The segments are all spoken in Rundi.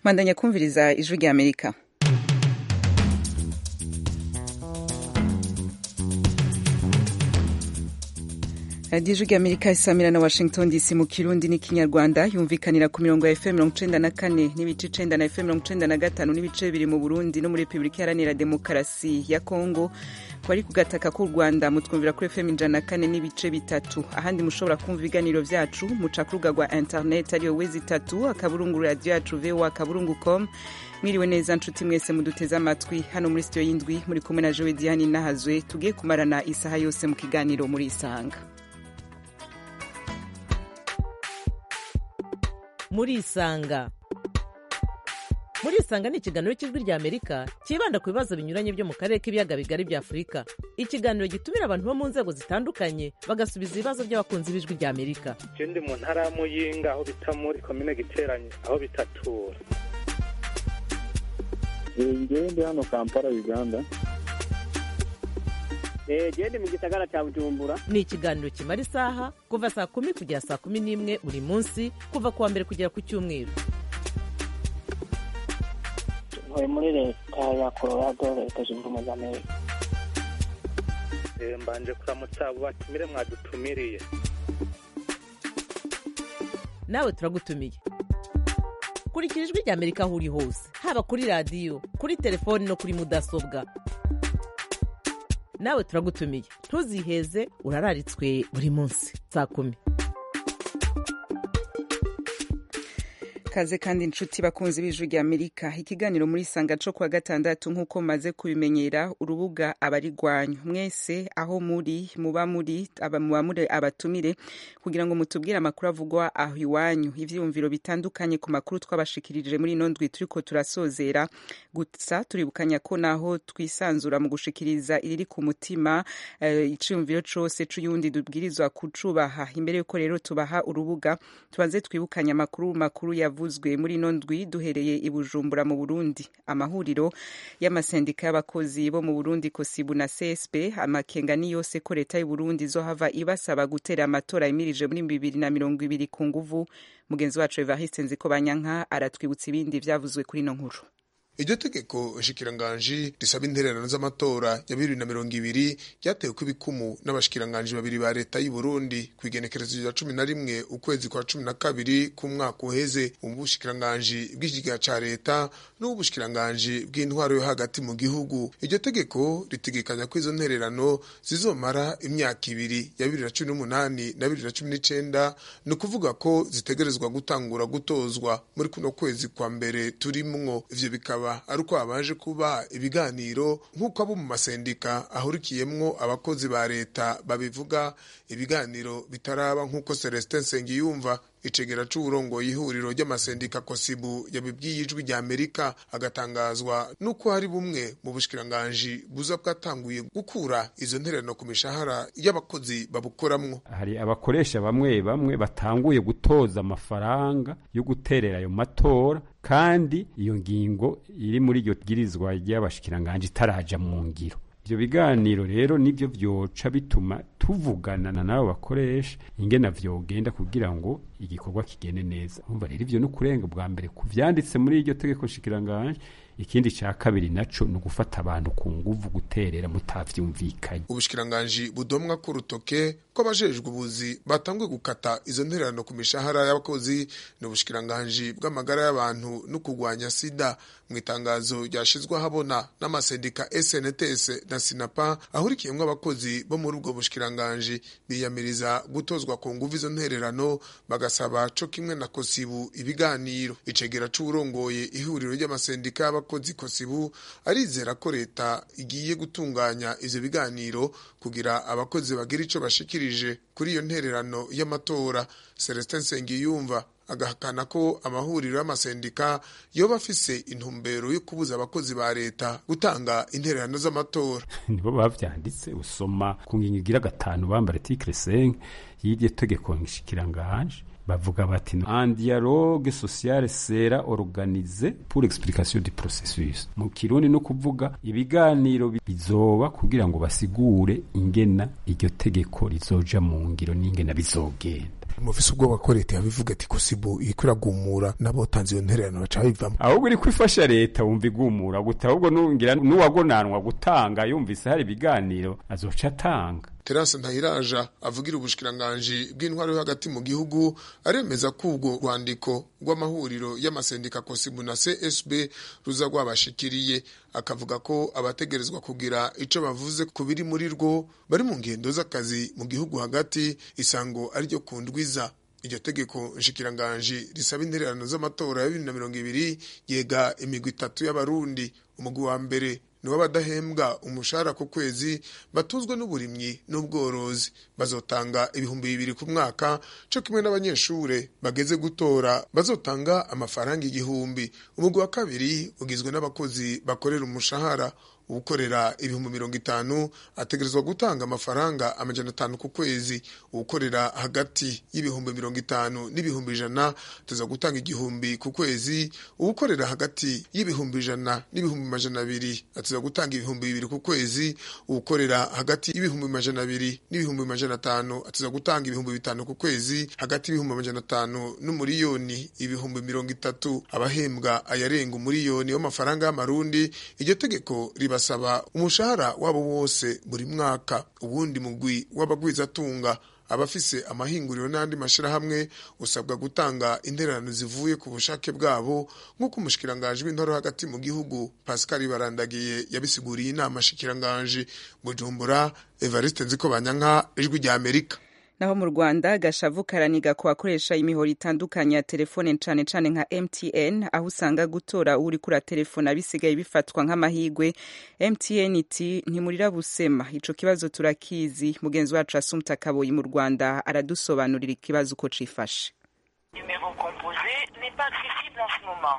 Mandanya kumviriza ijwi rya Amerika. Ijwi rya Amerika isamira na Washington DC mu Kirundi n'ikinyarwanda yumvikanira ku mirongo ya FM 94 n'ibice 9 na FM 95 n'ibice biri mu Burundi no muri Republika Iharanira Demokarasi ya Kongo. Kwari kugataka ku Rwanda mutwumvira kuri FM 104 n'ibice bitatu. Ahandi mushobora kumva ibiganiro vyacu muca ku rubuga rwa internet ariyo wezi 3 akaburungu radio yacu voa.com. Mwiriwe neza nshuti mwese muduteze amatwi hano muri studio y'indwi muri kumwe na Joe Diane Nahazwe tugiye kumarana isaha yose mu kiganiro muri Isanga. Muri Isanga ni ikiganiro cy'ijwi rya Amerika kibanda ku bibazo binyuranye byo mu karere k'ibiyaga bigari bya Afurika. Ikiganiro gitumira abantu bo mu nzego zitandukanye bagasubiza ibibazo by'abakunzi b'ijwi rya Amerika. Ndi mu ntara ya Muyinga aho bita muri commune Giteranye aho bitatura. Ndi hano Kampala Uganda. Ndi mu gisagara cya Bujumbura. Ni ikiganiro kimara isaha kuva saa 10 kugera saa 11 buri munsi kuva kuwa mbere kugera ku cyumweru. Muri leta ya Colorado leta zunze ubumwe za Amerika. Mbanje kuramutsa abo batumire mwadutumiriye. Nawe turagutumiye. Kurikira ijwi rya Amerika aho uri hose haba kuri radio kuri telefoni no kuri mudasobwa. Nawe turagutumiye ntuziheze urararitswe buri munsi saa 10. Kaze kandi inshuti bakunzi b'ijwi rya Amerika ikiganiro muri Isanga cyo kwa gatandatu nkuko maze kubimenyera urubuga abarigwanyu mwese aho muri muba muri abatumire kugira ngo mutubwire amakuru avugwa aho iwanyu ivyumviro bitandukanye ku makuru twabashikirije muri nondwi turiko turasozera gutsa turibukanya ko naho twisanzura mu gushikiriza iriri ku mutima iciyumviro cose c'uyundi dubwirizwa kucubaha imbere yuko rero tubaha urubuga tubanze twibukanya makuru yavu muri nondwi duhereye i Bujumbura mu Burundi amahuriro y'amasendika y'abakozi bo mu Burundi Kosibu na CSP amakenga ni yose ko leta y'u Burundi zo hava ibasaba gutera amatora imirije muri 2020 ku nguvu. Mugenzi wacu Evariste Nzikobanyanka aratwibutsa ibindi vyavuzwe kuri no nkuru. Iryo tegeko shikiranganji risaba intererano z'amatora ya 2020 ryatewe kubikumu n'abashikiranganji babiri ba leta y'u Burundi kwigenekerezo rya 11 ukwezi kwa 12 ku mwaka uheze. Ubushikiranganji bw'ikiga ca leta n'ubushikiranganji bw'intwaro yo hagati mu gihugu. Iryo tegeko ritegekanya ko izo ntererano zizomara imyaka ibiri ya 2018 na 2019 no kuvuga ko zitegerezwa gutangura gutozwa muri kuno kwezi kwa mbere turimwo. Ivyo bikaba aruko abaje kuba ibiganiro nk'uko abo mu masendika ahurikiyemwo abakozi ba leta babivuga. Ibiganiro bitaraba nk'uko Celestin Nsengiyumva icegera c'uburongo y'ihuriro ry'amasendika Kosibu yabibwiye ijwi rya Amerika agatangazwa nuko hari bumwe mu bushikiranganji buza bwatanguye gukura izo ntererano ku mishahara y'abakozi babukoramwo. Hari abakoresha bamwe batanguye gutoza amafaranga yo guterera ayo matora kandi iyo ngingo iri muri iryo bwirizwa ry'abashikiranganji itaraja mu ngiro. Ivyo biganiro rero nivyo vyoca bituma tuvugana nabo bakoresha ingena vyogenda kugira ngo igikorwa kigende neza. Umva rero ivyo no kurenga bwa mbere kuvyanditse muri iryo tegeko shikiranganje. Ikindi ca kabiri naco no gufata abantu ku nguvu guterera mutavyumvikanye. Ubushikiranganji budomwa ku rutoke ko abajejwe ubuzi batanguye gukata izo ntererano ku mishahara y'abakozi n'ubushikiranganji bw'amagara y'abantu no kugwanya sida. Mu itangazo ryashizwe habona n'amasendika SNTS na Sinapa ahurikiyemwo abakozi bo muri ubwo bushikiranganji biyamiriza gutozwa ku nguvu izo ntererano bagasaba co kimwe na Kosibu ibiganiro. Icegera c'urongoye ihuriro ry'amasendika y'abakozi Kosibu arizera ko leta igiye gutunganya ivyo biganiro kugira abakozi bagira ico bashikirije kuri iyo ntererano y'amatora. Celestin Nsengiyumva agahakana ko amahuriro y'amasendika yoba afise intumbero yo kubuza abakozi ba leta gutanga intererano z'amatora. Nibo bavyanditse usoma ku ngingo igira 5 bambara article 5 y'iryo tegeko nshikiranganje bavuga bati un dialogue social sera organisé pour l'explication du processus. Mu Kirundi no kuvuga ibiganiro bizoba kugira ngo basigure ingena iryo tegeko rizoja mu ngiro n'ingena bizogenda. mufise ubwoba ko leta yabivuga ati Kosibu iriko iragumura n'abotanze iyo ntererano baca bivamo ahubwo iri kwifasha leta wumva igumura guta ahubwo nungira n'uwagonanwa gutanga yumvise hari ibiganiro azoca atanga. Terence Ntahiraja avugira ubushikiranganji bw'intwaro yo hagati mu gihugu aremeza ko ubwo rwandiko rw'amahuriro y'amasendika Kosibu na CSB ruza rwabashikiriye, akavuga ko abategerezwa kugira ico bavuze ku biri muri rwo bari mu ngendo z'akazi mu gihugu hagati, isango ariryo kundwiza. Iryo tegeko nshikiranganji risaba intererano z'amatora ya 2020 yega imigwi 3 y'abarundi. Umugwi wa mbere ni w'abadahembwa umushahara ku kwezi batuzwe n'uburimyi n'ubworozi, bazotanga 2,000 ku mwaka, cyo kimwe n'abanyeshure bageze gutora bazotanga amafaranga 1,000. Umugwi wa kabiri ugizwe n'abakozi bakorera umushahara, ukorera 50,000 ategerezwa gutanga amafaranga 500 ku kwezi, ukorera hagati y'50,000 n'ibihumbi 100 tuza gutanga 1,000 ku kwezi, ukorera hagati y'100,000 n'ibihumbi 200 atuza gutanga 2,000 ku kwezi, ukorera hagati y'ibihumbi 200 n'ibihumbi 500 atuza gutanga 5,000 ku kwezi, hagati y'ibihumbi 500 n'umuriyoni 30,000 abahembwa ayarenga umuriyoni w'amafaranga y'amarundi. Iryo tegeko basaba umushahara wabo wose buri mwaka. Ubundi mugwi w'abagwizatunga abafise amahinguriro n'andi mashirahamwe usabwa gutanga intererano zivuye ku bushake bwabo, nk'uko umushikiranganje w'intoro hagati mu gihugu Pascal Barandagiye yabisiguriye inama shikiranganje. Bujumbura, Evariste Nzikobanyanka, Ijwi rya Amerika. Naho mu Rwanda gashavu karaniga ku bakoresha imihoro itandukanye ya telefone cane cane nka MTN, aho usanga gutora uri kuri telefone bisigaye bifatwa nk'amahigwe. MTN iti ntimurira busema, ico kibazo turakizi. Mugenzi wacu Asumta Kaboyi mu Rwanda aradusobanurira ikibazo uko cifashe. Numéro composé n'est pas accessible en ce moment.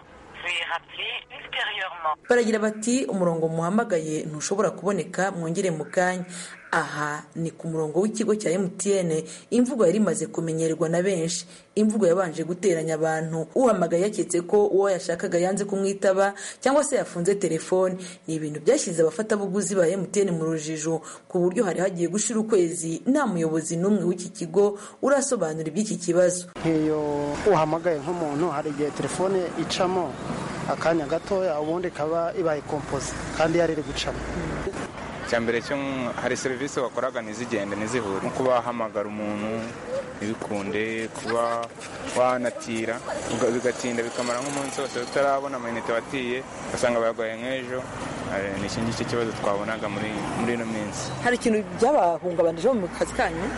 Baragira bati umurongo muhamagaye ntushobora kuboneka, mwongere mu kanya. Aha ni ku murongo w'ikigo cya MTN. Imvugo yari imaze kumenyerwa na benshi, imvugo yabanje guteranya abantu. Uhamagaye yaketse ko uwo yashakaga yanze kumwitaba cyangwa se yafunze telefone. Ni ibintu byashyize abafatabuguzi ba MTN mu rujijo, ku buryo hari hagiye gushira ukwezi nta muyobozi n'umwe w'iki kigo urasobanura iby'iki kibazo. Iyo uhamagaye nk'umuntu hari igihe telefone icamo akanya gatoya, ubundi kaba ibaye kompoze kandi yariri gucamo. Cyambere cyo hari serivisi wakoraga nizigende nizihure, nko kuba hamagara umuntu ibikunde, kuba wanatira bigatinda bikamara nk'umunsi wose utarabona amayinite watiye, ugasanga bayagoye nk'ejo. Ni iki kibazo twabonaga muri ino minsi. Hari ikintu byabahungabanije mu kazi kanyu?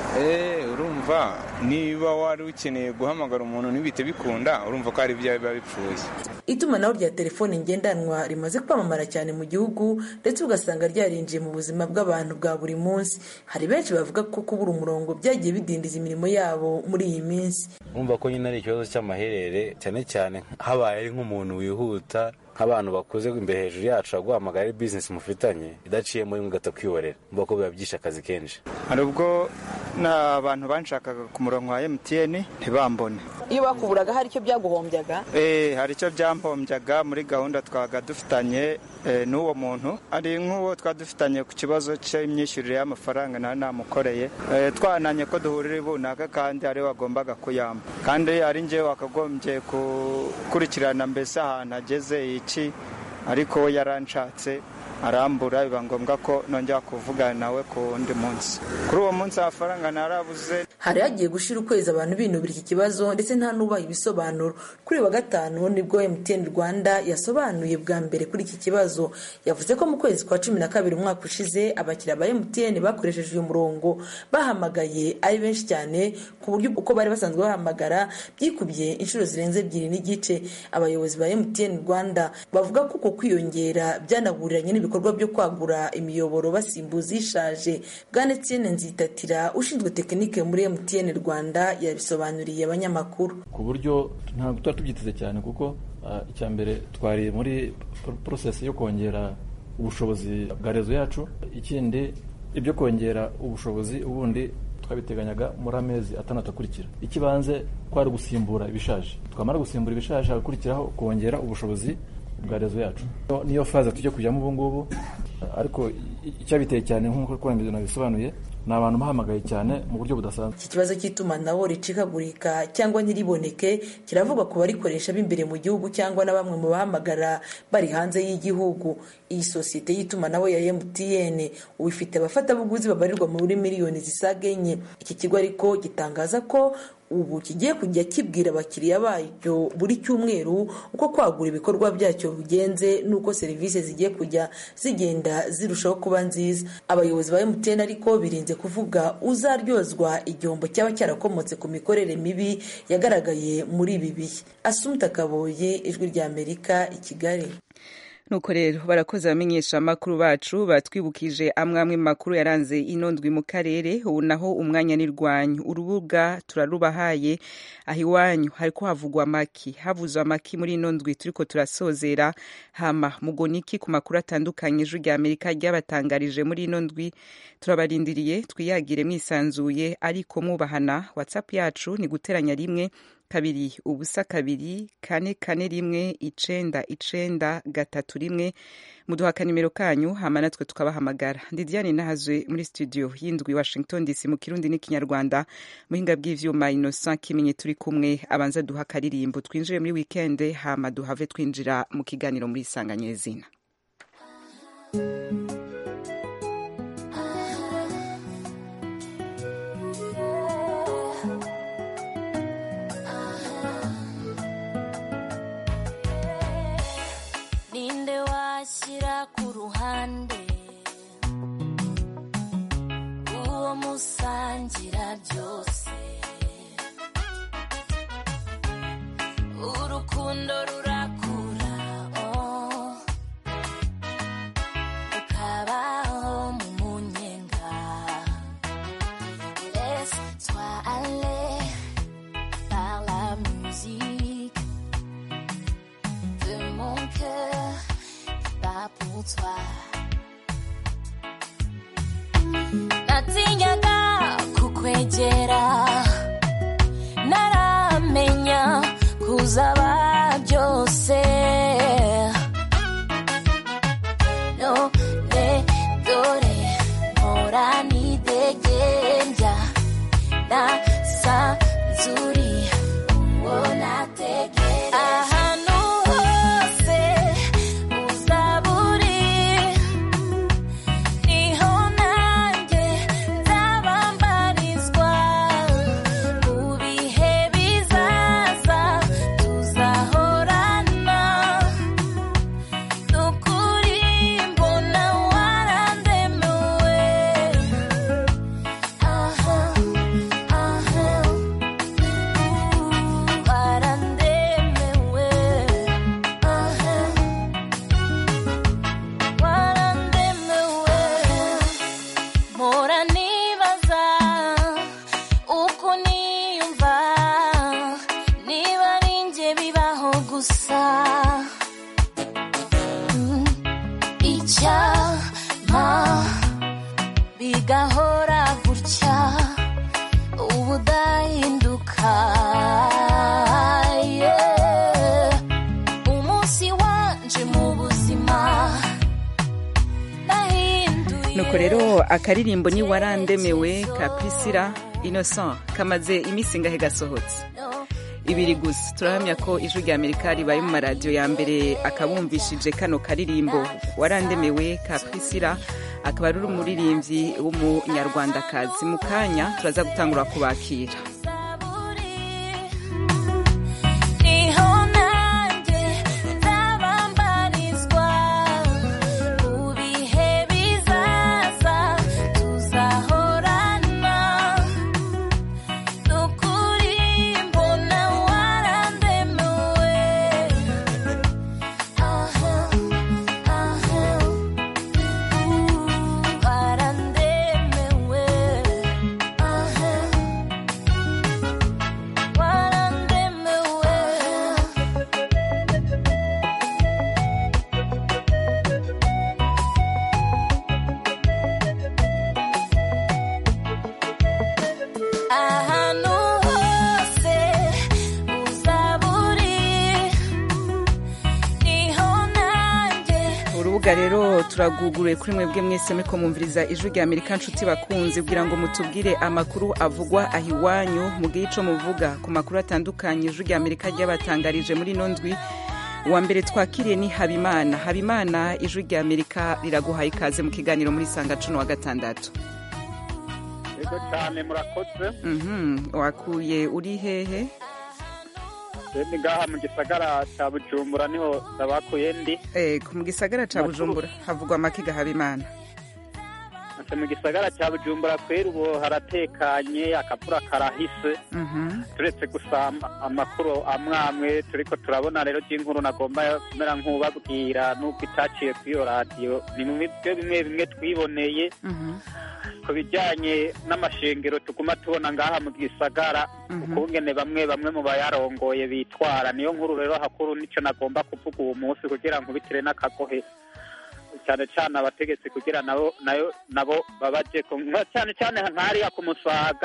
Urumva niba wari ukeneye guhamagara umuntu ntibite bikunda, urumva ko ari bya biba bipfuye. Itumanaho rya telefone ngendanwa rimaze kwamamara cyane mu gihugu, ndetse ugasanga ryarinjiye mu buzima bw'abantu bwa buri munsi. Hari benshi bavuga ko kubura umurongo byagiye bidindiza imirimo yabo muri iyi minsi. Urumva ko nyine ari ikibazo cy'amaherere, cyane cyane habaye ari nk'umuntu wihuta, nk'abantu bakuze imbere hejuru yacu aguhamagara ari business mufitanye idaciye muri mugata kwiyorera, mvuga ko bibabyisha akazi kenshi. Hari ubwo n'abantu banshakaga ku murongo wa MTN ntibambone. Iyo bakuburaga hari icyo byaguhombyaga? Hari icyo byampombyaga muri gahunda twaga dufitanye n'uwo muntu. Ari nk'uwo twadufitanye ku kibazo cy'imyishyurire y'amafaranga namukoreye. Twananye ko duhurira ibunaka kandi ari wagombaga kuyamba. Kandi ari nje wakagombye gukurikirana mbese ahantu ageze iki, ariko yaranshatse arambura, biba ngombwa ko nongera kuvugana nawe ku wundi munsi. Kuri uwo munsi amafaranga narabuze. Hari hagiye gushira ukwezi abantu binubira iki kibazo, ndetse nta nubaha ibisobanuro. Kuri wa gatanu nibwo MTN Rwanda yasobanuye bwa mbere kuri iki kibazo. Yavuze ko mu kwezi kwa 12 umwaka ushize abakiriya ba MTN bakoresheje uyu murongo bahamagaye ari benshi cyane, ku buryo uko bari basanzwe bahamagara byikubye inshuro zirenze 2 n'igice. Abayobozi ba MTN Rwanda bavuga ko uko kwiyongera byanaburiranye n'ibikorwa byo kwagura imiyoboro basimbuza ishaje. Bwana Etienne Nzitatira ushinzwe tekinike muri MTN Rwanda yabisobanuriye abanyamakuru. Ku buryo ntabwo tuba tubyiteze cyane, kuko icya mbere twari muri process yo kongera ubushobozi bwa rezo yacu. Ikindi ibyo kongera ubushobozi ubundi twabiteganyaga muri amezi 6 akurikira. Ikibanze kwari gusimbura ibishaje, twamara gusimbura ibishaje hagakurikiraho kongera ubushobozi bwa rezo yacu. Niyo faza tujye kujyamo ubu ngubu, ariko icyabiteye cyane nk'uko kwambizo nabisobanuye ni abantu bahamagaye cyane mu buryo budasanzwe. Iki kibazo cy'itumanaho ricikagurika cyangwa ntiriboneke kiravugwa ku barikoresha b'imbere mu gihugu cyangwa na bamwe mu bahamagara bari hanze y'igihugu. Iyi sosiyete y'itumanaho ya MTN ubu ifite abafatabuguzi babarirwa muri miliyoni zisaga 4. Iki kigo ariko gitangaza ko ubu kigiye kujya kibwira abakiriya bayo buri cyumweru uko kwagura ibikorwa byacyo bigenze n'uko serivisi zigiye kujya zigenda zirushaho kuba nziza. Abayobozi ba MTN ariko birinze kuvuga uzaryozwa igihombo cyaba cyarakomotse ku mikorere mibi yagaragaye muri ibi bihe. Asumta Kaboye, Ijwi rya Amerika, i Kigali. Nuko rero barakoze abamenyesha amakuru bacu batwibukije amwe makuru yaranze inondwi mu karere. Ubu naho umwanya nirwanyu urubuga turarubahaye aho iwanyu hariko havugwa amaki havuzwa amaki muri inondwi turiko turasozera hama mugoniki ku makuru atandukanye Ijwi rya Amerika ryabatangarije muri inondwi. Turabarindiriye twiyagire mwisanzuye ariko mubahana. WhatsApp yacu ni guteranya 1 2 ubusa 2 4 4 1 9 9 3 1. Muduha kanimero kanyu hama natwe tukabahamagara. Ndi Diane Nahazwe muri studio y'indwi Washington DC mu Kirundi n'ikinyarwanda. Muhinga bw'ivyuma Innocent Kimenye turi kumwe abanza duha karirimbo twinjire muri weekend hama duhave twinjira mu kiganiro muri Isanganyezina. Shyira ku ruhande uwo musangira byose urukundo rurakura ukabaho mu munyenga laisse-toi aller par la musique de mon cœur pour toi. Natinyaga kukwegera naramenya kuzaba byose none dore mpora nidegembya nasanzuri uwo nategera ahantu hose bigahora gutya ubudahinduka umunsi wanje mu buzima nahinduye. Nuko rero akaririmbo ni warandemewe ka Priscilla Innocent kamaze iminsi ngahe gasohotse 2 gusa. Turahamya ko Ijwi rya Amerika ribaye mu maradiyo ya mbere akabumvishije kano karirimbo warandemewe ka Priscilla, akaba ari umuririmbyi w'umunyarwandakazi. Mu kanya turaza gutangura kubakira. urubuga rero turaguguruye kuri mwebwe mwese muriko mwumviriza ijwi rya Amerika nshuti bakunzi kugira ngo mutubwire amakuru avugwa aho iwanyu mugire ico muvuga ku makuru atandukanye ijwi rya Amerika ryabatangarije muri ino ndwi. Uwa mbere twakiriye ni Habimana ijwi rya Amerika riraguhaye ikaze mu kiganiro muri sanga cuno wa gatandatu. Yego cyane murakoze. Wakuye uri hehe? Ni ngaha mu gisagara ca Bujumbura niho ndabakuye ndi. Mu gisagara ca Bujumbura havugwa amakiga Habimana. Mu gisagara ca Bujumbura kwera ubu haratekanye akavura karahise. Turetse gusa amakuru amwamwe turiko turabona rero cy'inkuru nagomba kumera nk'ubabwira n'ubwo itaciye kuri iyo radio ni mu bimwe twiboneye. Ku bijyanye n'amashengero tuguma tubona ngaha mu gisagara ukungene bamwe mu bayarongoye bitwara niyo nkuru rero hakuru nico nagomba kuvuga uwo munsi kugira ngo bitire n'akagohe cyane cyane abategetsi kugira nabo babaje cyane nkariya ku Musaga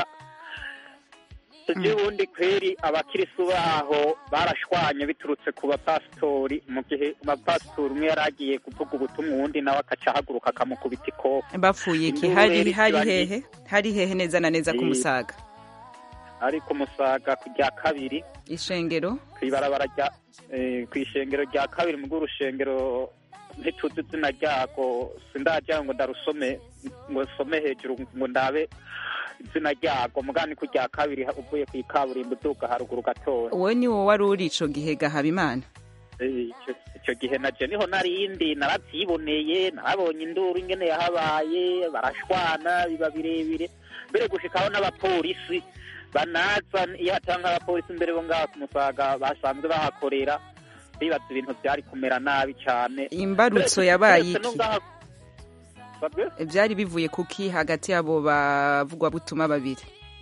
tujye ubundi kweri abakirisu baho barashwanye biturutse ku bapasitori mu gihe umupasitori umwe yaragiye kuvuga ubutumwa uwundi nawe akaca ahaguruka akamukubita ikofe. Bapfuye iki? Hari hehe neza na neza ku Musaga? Ari ku Musaga ku rya kabiri ishengero kwibarabara rya kwishengero rya kabiri mu gurushengero ntituzi izina ryago sindaje ngo ndarusome ngo some hejuru ngo ndabe izina ryago mugani ku rya kabiri uvuye ku ikaburimbo uduga haruguru gatora. Wowe ni wowe wari uri ico gihe Habimana? Icyo gihe naje niho narindi narabyiboneye narabonye induru ingene yahabaye barashwana biba birebire mbere gushikaho n'abapolisi banaza iyo hatanga abapolisi mbere bo ngaha ku Musaga basanzwe bahakorera bibaza ibintu byari kumera nabi cyane. Imbarutso yabaye iki? Byari bivuye kuki hagati yabo bavugwa butuma babiri?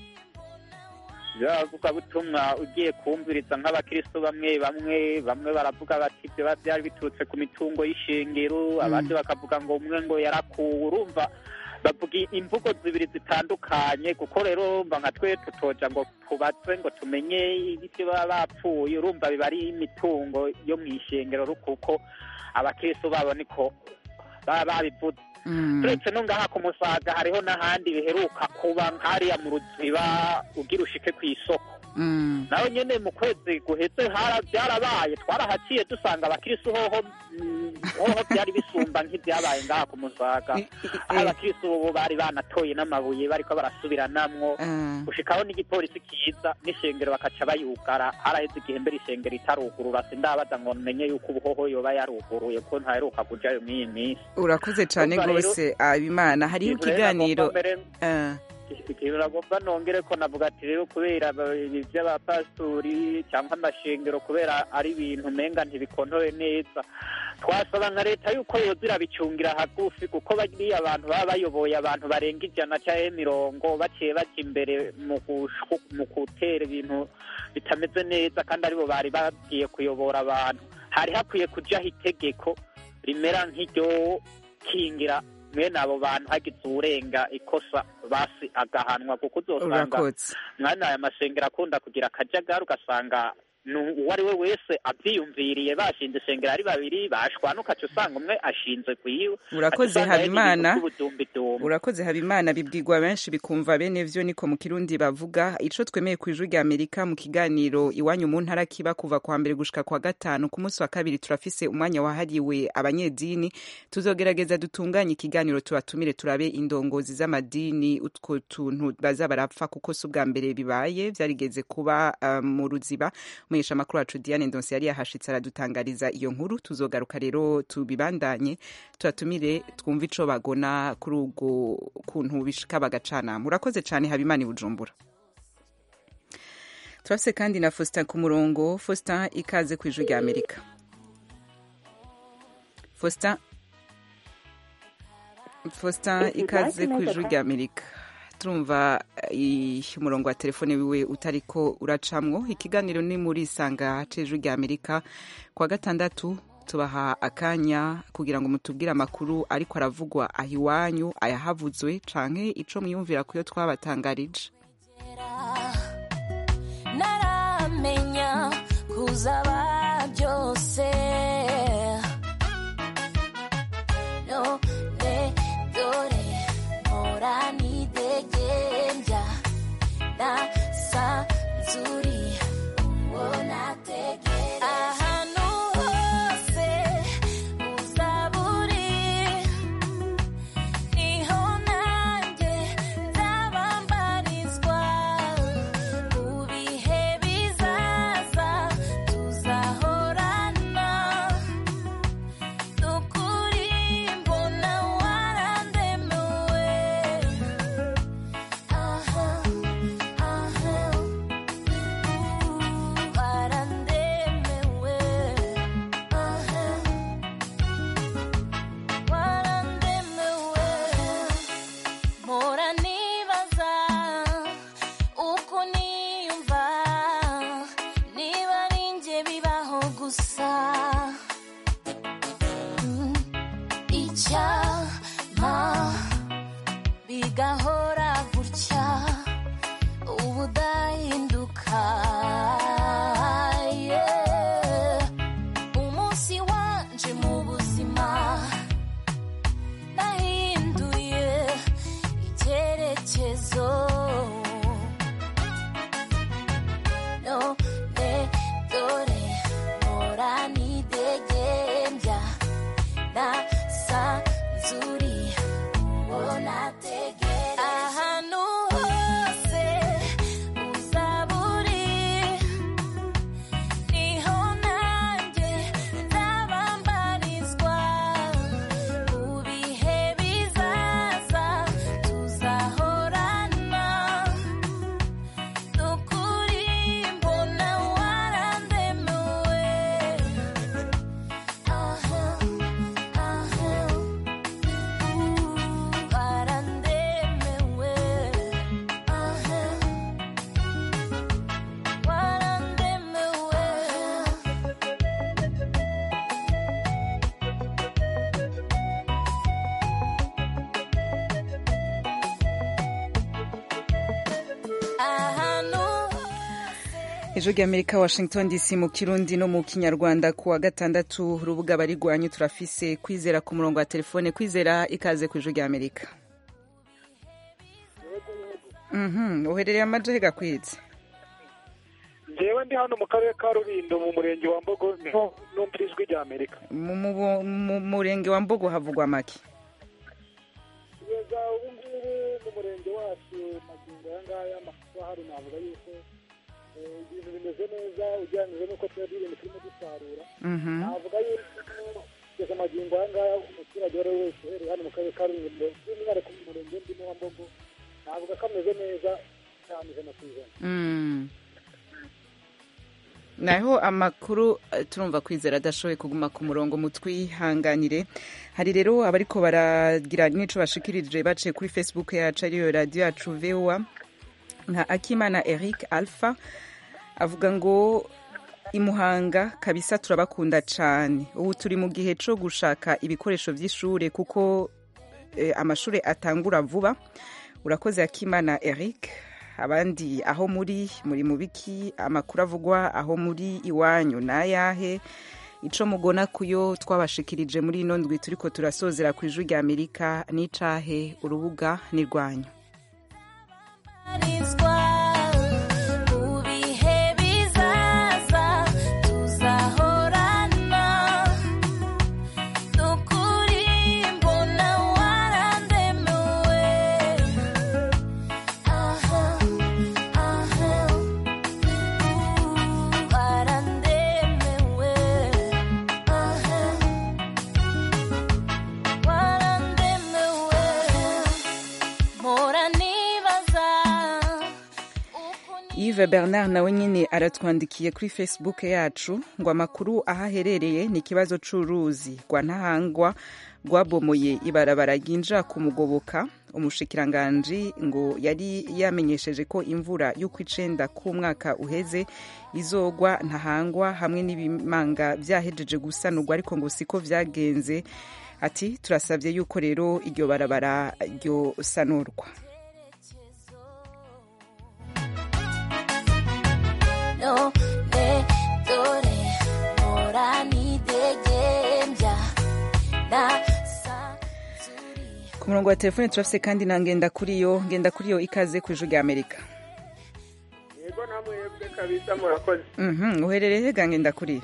Bavugwa butumwa ugiye kumviriza nk'abakristo bamwe baravuga bati byo byari biturutse ku mitungo y'ishengero abandi bakavuga ngo umwe ngo yarakuwe. Urumva bavuga imvugo zibiri zitandukanye kuko rero mba nka twe tutoja ngo tubaze ngo tumenye ibyo baba bapfuye. Urumva biba ari imitungo yo mu ishengero kuko abakristo babo niko baba babivuze. Turetse no ngaha ku Musaga hariho n'ahandi biheruka kuba nkariya mu Ruziba ugira ushike ku isoko naho nyene mu kwezi guheze byarabaye twarahaciye dusanga abakristo hoho byari bisumba nk'ibyabaye ngaha ku Musaga abakristo bo bari banatoye n'amabuye bariko barasubiranamwo gushikaho n'igipolisi kiza n'ishengero bakaca bayugara haraheze igihe mbere ishengero itarugurura sindabaza ngo menye yuko ubuhoho yoba yaruguruye ko ntaheruka kujayo mw'iyi minsi. Urakoze cane gose Habimana. Hariho ikiganiro ikintu nagomba nongere ko navuga ati rero kubera iby'abapasitori cyangwa amashengero kubera ari ibintu menga ntibikontore neza twasaba nka leta yuko yozira bicungira hagufi kuko bariya abantu baba bayoboye abantu barenga 100 cyangwa 90 baciye bajya imbere mu gutera ibintu bitameze neza kandi aribo bari bagiye kuyobora abantu. Hari hakwiye kujaho itegeko rimera nk'iryo kingira mwene abo bantu hagize urenga ikosa basi agahanwa kuko uzosanga mwana aya mashengero akunda kugira akajagari ugasanga uwo ari we wese abyiyumviriye bashinze ishengero ari babiri bashwana ukaca usanga umwe ashinze kuyiwe. Urakoze Habimana bibwirwa benshi bikumva bene vyo niko mu Kirundi bavuga. Ico twemeye ku ijwi rya Amerika mu kiganiro iwanyu mu ntara kiba kuva kwa mbere gushika kwa gatanu ku munsi wa kabiri turafise umwanya wahariwe abanyedini tuzogerageza dutunganye ikiganiro tubatumire turabe indongozi z'amadini utwo tuntu baza barapfa kuko si ubwa mbere bibaye vyarigeze kuba mu Ruziba. Mwisha makuru wacu Diane Ndonse yari yahashitse aradutangariza iyo nkuru tuzogaruka rero tubibandanye tubatumire twumva ico bagona kuri ubwo kuntu bishika bagacana. Murakoze cyane Habimana i Bujumbura. Turafise kandi na Faustin ku murongo. Faustin ikaze ku ijwi rya Amerika. Faustin ikaze ku ijwi rya Amerika. Turumva umurongo wa telefone wiwe utariko uracamwo. Ikiganiro ni muri sanga c'ijwi rya Amerika kwa gatandatu tubaha akanya kugira ngo mutubwire amakuru ariko aravugwa aho iwanyu ayahavuzwe canke ico mwiyumvira kuyo twabatangarije. Naramenya kuzaba byose Ejo ry'Amerika Washington DC mu Kirundi no mu Kinyarwanda kuwa gatandatu urubuga barigwanyu turafise Kwizera ku murongo wa telefone. Kwizera ikaze ku Ejo ry'Amerika. Uherereye amajahe Gakwize? Jewe ndi hano mu karere ka Rulindo mu murenge wa Mbogo niho numva Ijwi ry'Amerika. Mu murenge wa Mbogo havugwa make? Yeza ubu ngubu mu murenge wacu magingo yangaya amakuba hari navuga yuko ibintu bimeze neza ujyanije nuko twebwe ibintu turimo dusarura. Navuga yuko kugeza amagingo yangaya umuturage wari wese uhereye hano mu karere ka Rulindo by'umwihariko mu murenge ndimo wa Mbogo navuga ko ameze neza cyane ijana ku ijana. Naho amakuru turumva Kwizera adashoboye kuguma ku murongo mutwihanganire. Hari rero abariko baragira nico bashikirije baciye kuri Facebook yacu ariyo radio yacu VOA nka Akimana Eric Alpha avuga ngo imuhanga kabisa turabakunda cyane. Ubu turi mu gihe cyo gushaka ibikoresho by'ishure kuko amashure atangura vuba. Urakoze Akimana Eric. Abandi aho muri mubiki amakuru avugwa aho muri iwanyu nayahe ico mugona kuyo twabashikirije muri ino ndwi turiko turasozera ku Ijwi ry'Amerika n'icahe urubuga nirwanyu. Yves Bernard nawe nyine aratwandikiye kuri Facebook yacu ngo amakuru ahaherereye ni kibazo c'uruzi rwa Ntahangwa rwabomoye ibarabara ryinjira ku Mugoboka. Umushikiranganje ngo yari yamenyesheje ko imvura y'ukwicenda ku mwaka uheze izogwa Ntahangwa hamwe n'ibimanga vyahejeje gusanurwa ariko ngo siko vyagenze. Ati turasabye yuko rero iryo barabara ryo sanurwa. Ku murongo wa telefone turafise kandi na ngenda kuri yo ikaze ku Ijwi ry'Amerika. Yego namwe yebwe kabisa murakoze. Uherereye he ngenda kuri?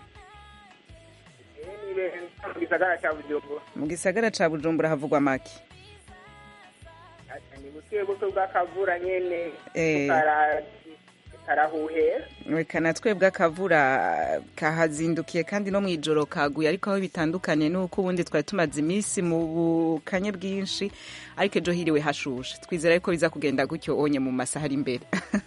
Ni mu gisagara ca Bujumbura. Mu gisagara ca Bujumbura havugwa make? Ni buke bwa kavura nyene. Karahuhe. Wekana twebwe akavura kahazindukiye kandi no mwijoro kaguye ariko aho bitandukanye nuko ubundi twari tumaze iminsi mu bukanye bwinshi ariko ejo hiriwe hashushe. Twizera yuko biza kugenda gutyo onye mu masaha ari imbere.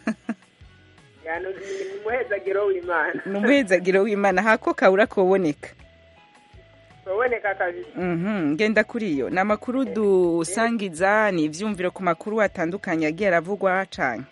Yano muhezagiro w'Imana. Numuhezagiro w'Imana hako kabura koboneka. Koboneka kabisa. Ngenda kuri yo. Na makuru dusangiza ni ivyumviro ku makuru atandukanye agiye aravugwa cyane.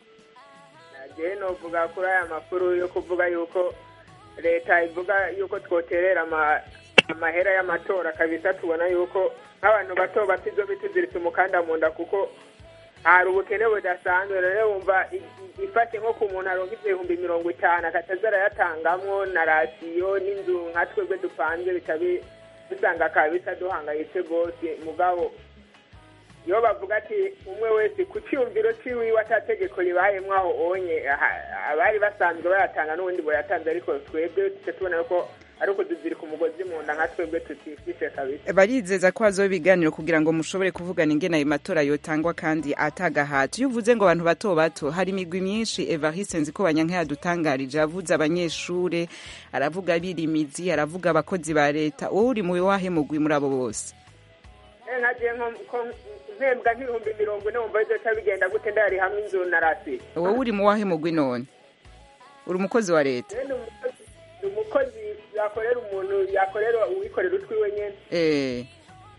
No vuga kuri aya makuru yo kuvuga yuko leta ivuga yuko twoterera amahera y'amatora kabisa tubona yuko nk'abantu bato batizo bituziritse umukanda mu nda kuko hari ubukene budasanzwe rero wumva ifashe nko ku muntu aronka 50,000 akatazara yatangamwo na rasiyo n'inzu nka twebwe dupanze bitabi dusanga kabisa duhangayitse gose mugabo yo bavuga ati umwe wese ku cyumviro ciwe atategeko ribayemwo aho onye abari basanzwe bayatanga n'ubundi boyatanze ariko twebwe tubona ko ari ukuduzirika umugozi mu nda nka twebwe tutifishe kabisa. Barizeza ko hazoba ibiganiro kugira ngo mushobore kuvugana ingene ayo matora yotangwa kandi atagahato. Iyo uvuze ngo abantu bato bato hari imigwi myinshi Evariste nzi ko banyanka yadutangarije avuze abanyeshure aravuga birimizi aravuga abakozi ba leta wowe uri mu wahe mugwi muri abo bose? Nkaje mpembwa nk'ibihumbi 40 wumva bizoca bigenda gute ndari hamwe inzu na rasi. Wowe uri mu wahe mugwi none? Uri umukozi wa leta? Umukozi yakorera umuntu yakorera uwikorera utwiwe nyene.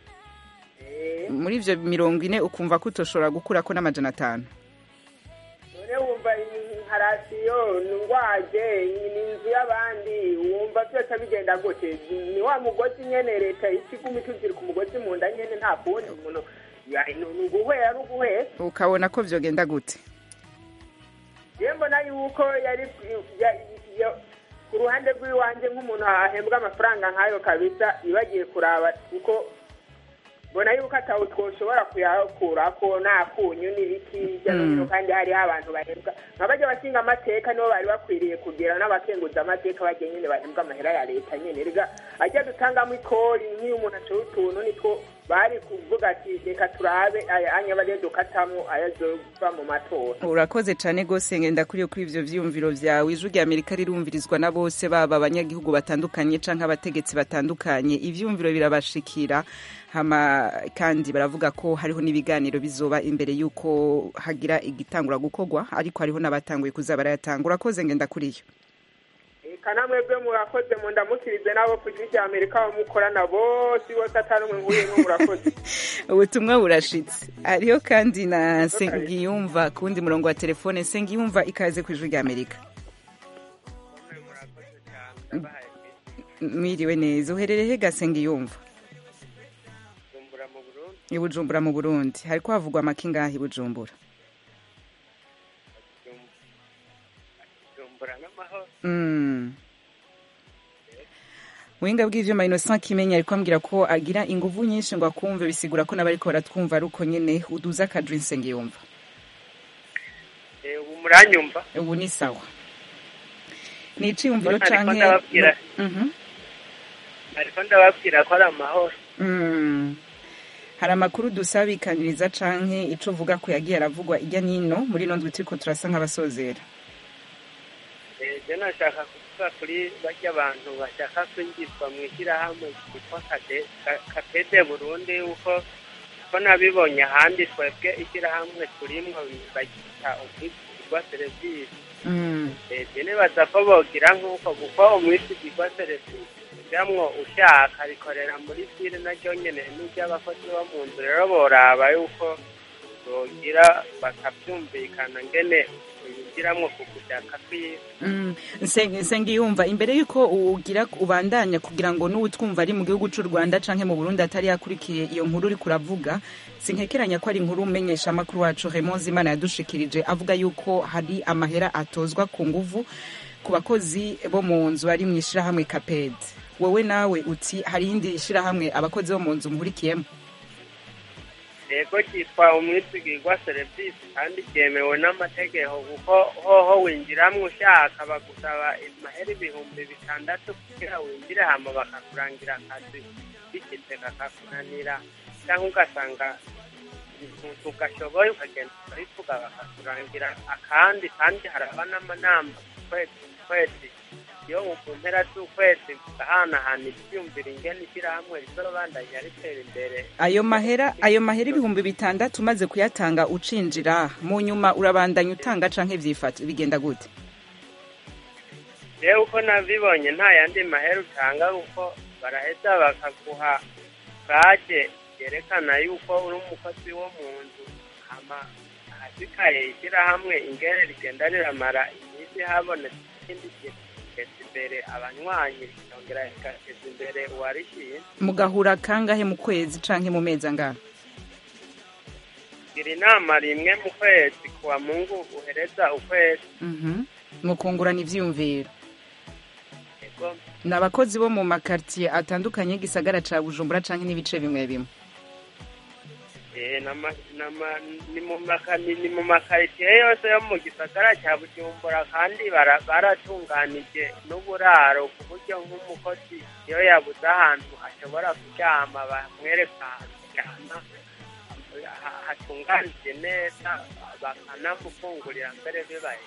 Muri ivyo 40 ukumva ko utoshora gukura ko n'amajana 5. None wumva inharasiyo ngwaje n'inzu y'abandi wumva byose bigenda gute ni wa mugozi nyene leta ikigumi tuzira ku mugozi mu nda nyene nta kundi umuntu nuguhera ukabona ko vyogenda gute? yewe mbona yuko yari ku ruhande rw'iwanjye nk'umuntu ahembwa amafaranga nk'ayo kabisa ibagiye kuraba kuko mbona yuko atawe twoshobora kuyakura ko nta kunyu n'ibiti hirya no hino kandi hariho abantu bahembwa nk'abajya bashinga amateka nibo bari bakwiriye kugira n'abakenguza amateka bagiye nyine bahembwa amahera ya leta nyine rega ajya dutangamo ikori nk'iyo umuntu aciye utuntu nitwo bari kuvuga ati reka turabe anya bariyo dukatamo ayazova mu matora. Urakoze cyane gose ngenda kuri ivyo vyiyumviro vyawe. Ijwi rya Amerika rirumvirizwa na bose baba abanyagihugu batandukanye canke abategetsi batandukanye, ivyiyumviro birabashikira hama kandi baravuga ko hariho n'ibiganiro bizoba imbere yuko hagira igitangura gukorwa, ariko hariho n'abatanguye kuzaba barayatanga. Urakoze ngenda kuri iyo kana mwebwe murakoze mundamukirize nabo ku Ijwi rya Amerika mukorana bose atari umwe nk'uyu murakoze. Ubutumwa burashitse. Hariho kandi na Sengiyumva kundi murongo wa telefone. Sengiyumva ikaze ku Ijwi rya Amerika. Mwiriwe neza. Uherereye he Sengiyumva? Bujumbura mu Burundi. Hariko havugwa amakinga hi Bujumbura. Winga bw'ivyo Innocent Kimenya ariko ambwira ko agira inguvu nyinshi ngo akumve, bisigura ko nabariko baratwumva aruko nyene uduza akadri Sengiyumva. Ubu muranyumva? Ubu ni sawa. Ni iciyumviro canke ariko ndababwira ko ari amahoro. Hari amakuru dusabikaniriza canke ico uvuga ko yagiye aravugwa ijya nino muri nondwe turiko turasa nk'abasozera. Je nashaka kuvuga kuri bajya abantu bashaka kwinjizwa mu ishyirahamwe ryitwa Kapede Burundi, uko nabibonye ahandi twebwe ishyirahamwe turimwo bagita umwishyurwa serivisi. Nibaza ko bogira nk'uko kuko umwishyurwa serivisi ujamwo ushaka rikorera muri file naryo nyene n'iry'abakozi bo mu nzu, rero boraba yuko bogira bakavyumvikana ngene uyigiramwo kugushaka kwiye. Sengiyumva, imbere yuko ugira ubandanya kugira ngo n'utwumva ari mu gihugu c'u Rwanda canke mu Burundi atari yakurikiye iyo nkuru uri kuravuga, sinkekeranya ko ari inkuru umenyesha amakuru wacu Raymond Zimana yadushikirije avuga yuko hari amahera atozwa ku nguvu ku bakozi bo mu nzu ari mu ishirahamwe Kapede. Wowe nawe uti hari indi shirahamwe abakozi bo mu nzu muhurikiyemo? Yego cyitwa umwishyurwa serivisi kandi cyemewe n'amategeko, kuko hoho winjiramwo ushaka bagusaba amahera 6,000 kugira winjire hama bakakurangira akazi bikitse kakakunanira, cyangwa ugasanga ugashoboye ukagenda ukabivuga bakakurangira akandi, kandi haraba n'amanama kwezi iyo mu mpera z'ukwezi ugahanahana ibyumvira ingene ishyirahamwe rizobandanya ritera imbere. Ayo mahera 6,000 umaze kuyatanga ucinjira mu nyuma urabandanya utanga canke vyifata bigenda gute? Rero uko nabibonye nta yandi mahera utanga, kuko baraheza bakaguha kaje yerekana yuko uri umukozi wo mu nzu, hama ahasikaye ishyirahamwe ingene rigenda riramara iminsi habonetse ikindi kintu imbere abanywanyi cyongera ikateza imbere uwarishiye. Mugahura kangahe mu kwezi canke mu mezi angahe? Iri nama rimwe mu kwezi kuwa Mungu uhereza ukwezi. Mukungurana ivyumviro. N'abakozi bo mu makartier atandukanye y'igisagara ca Bujumbura canke n'ibice bimwe bimwe? Ni mu makaritiye yose yo mu gisagara cya Bujumbura, kandi baratunganije n'uburaro ku buryo nk'umukozi iyo yabuze ahantu ashobora kuryama bamwereka ahantu aryama hatunganije neza, bakanamufungurira mbere bibaye.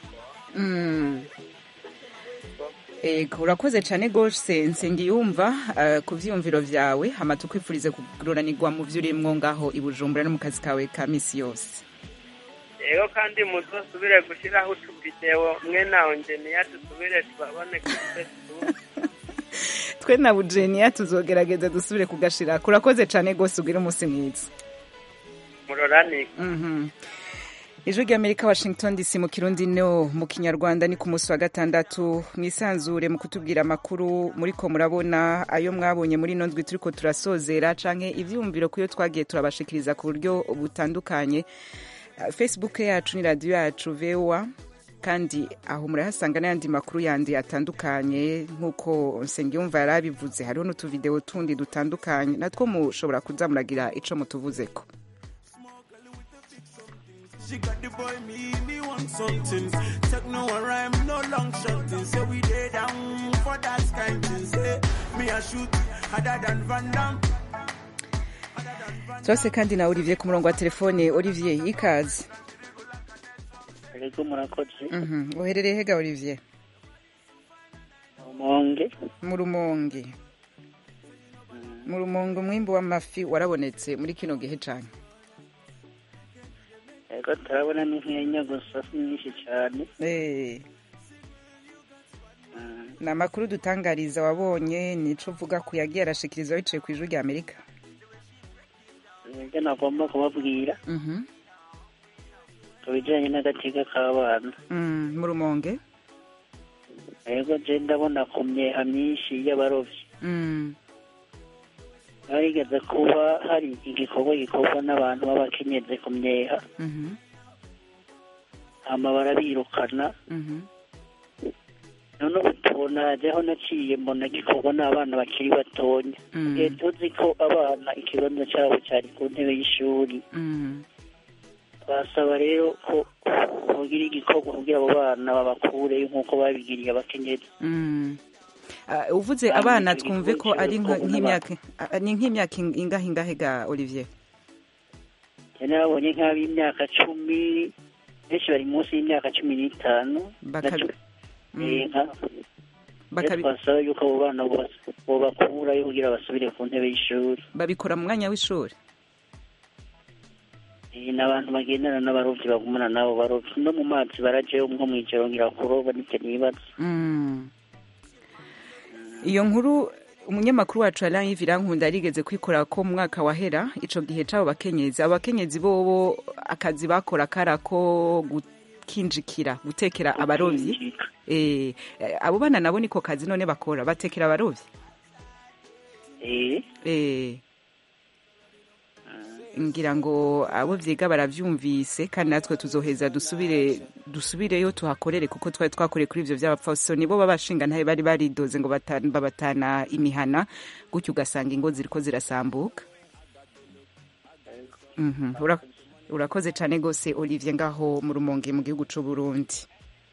Urakoze cyane gose Nsengiyumva ku vyumviro vyawe, hama tukwifurize kuguranirwa mu vy'urimwo ngaho i Bujumbura no mu kazi kawe ka misi yose. Yego kandi muzosubire gushiraho utuvideo mwe naho Njeniya dusubire tubabone kuri Facebook. Twe na Bujeniya tuzogerageza dusubire kugashira. Urakoze cyane gose, ugira umunsi mwiza. Murorani. Ijwi rya Amerika, Washington DC, mu Kirundi no mu Kinyarwanda. Ni ku munsi wa gatandatu mwisanzure mu kutubwira amakuru muriko murabona ayo mwabonye muri nondwi turiko turasozera canke ivyumviro kuyo twagiye turabashikiriza ku buryo butandukanye. Facebook yacu ni radio yacu VOA kandi aho murahasanga n'ayandi makuru yandi atandukanye nk'uko Nsengiyumva yari abivuze. Hariho n'utuvideo tundi dutandukanye natwo mushobora kuza muragira ico mutuvuzeko. She got the boy, me want something. Take no rhyme, no long shotting. Say we lay down for that kind thing. Say me a shoot harder than Van Damme. Twase kandi na Olivier ku murongo wa telefone. Olivier, ikaze. Ego murakoze. Uherereye hega Olivier? Rumonge. Mu Rumonge. Mu Rumonge umwimbu w'amafi warabonetse muri kino gihe cyane. Ego turabona ni nkenya gusa nyinshi cyane. Na makuru dutangariza wabonye nico uvuga ku yagiye arashikiriza wicaye ku ijwi rya Amerika. Nge nagomba kubabwira. Kubijanye n'agateka k'abana. Mu Rumonge. Ego je ndabona ku myeha myinshi y'abarovyi. Harigeze kuba hari igikorwa gikorwa n'abantu b'abakenyezi ku myeha. Hama barabirukana. None ubu tubona jeho naciye mbona gikorwa n'abana bakiri batonya. Tuzi ko abana ikibanza cyabo cyari ku ntebe y'ishuri. Basaba rero ko kugira igikorwa kugira abo bana babakure nk'uko babigiriye abakenyezi. Uvuze abana twumve ko ari nk'imyaka ingahe ga Olivier? Nabonye nk'ab'imyaka 10, benshi bari munsi y'imyaka 15. Basaba yuko abo bana bakura yo kugira basubire ku ntebe y'ishuri. Babikora mu mwanya w'ishuri? N'abantu bagendana n'abarovyi bagumana nabo barovyi no mu mazi barajeyo nko mw'ijoro ngira kuroba n'icyo nibaza. Iyo nkuru umunyamakuru wacu Alain Virankunda yarigeze kwikora ko mu mwaka wahera ico gihe cabo abakenyezi bobo akazi bakora karako gukinjikira gutekera abarovyi. Abo bana nabo niko kazi none bakora batekera abarovyi. Ngira ngo abo vyiga baravyumvise kandi natwe tuzoheza dusubireyo tuhakorere kuko twari twakoreye kuri ivyo vy'abapfaso nibo babashinga ntaye bari baridoze ngo babatana imihana gutyo ugasanga ingo ziriko zirasambuka. Urakoze cyane gose Olivier ngaho mu Rumonge mu gihugu c'u Burundi.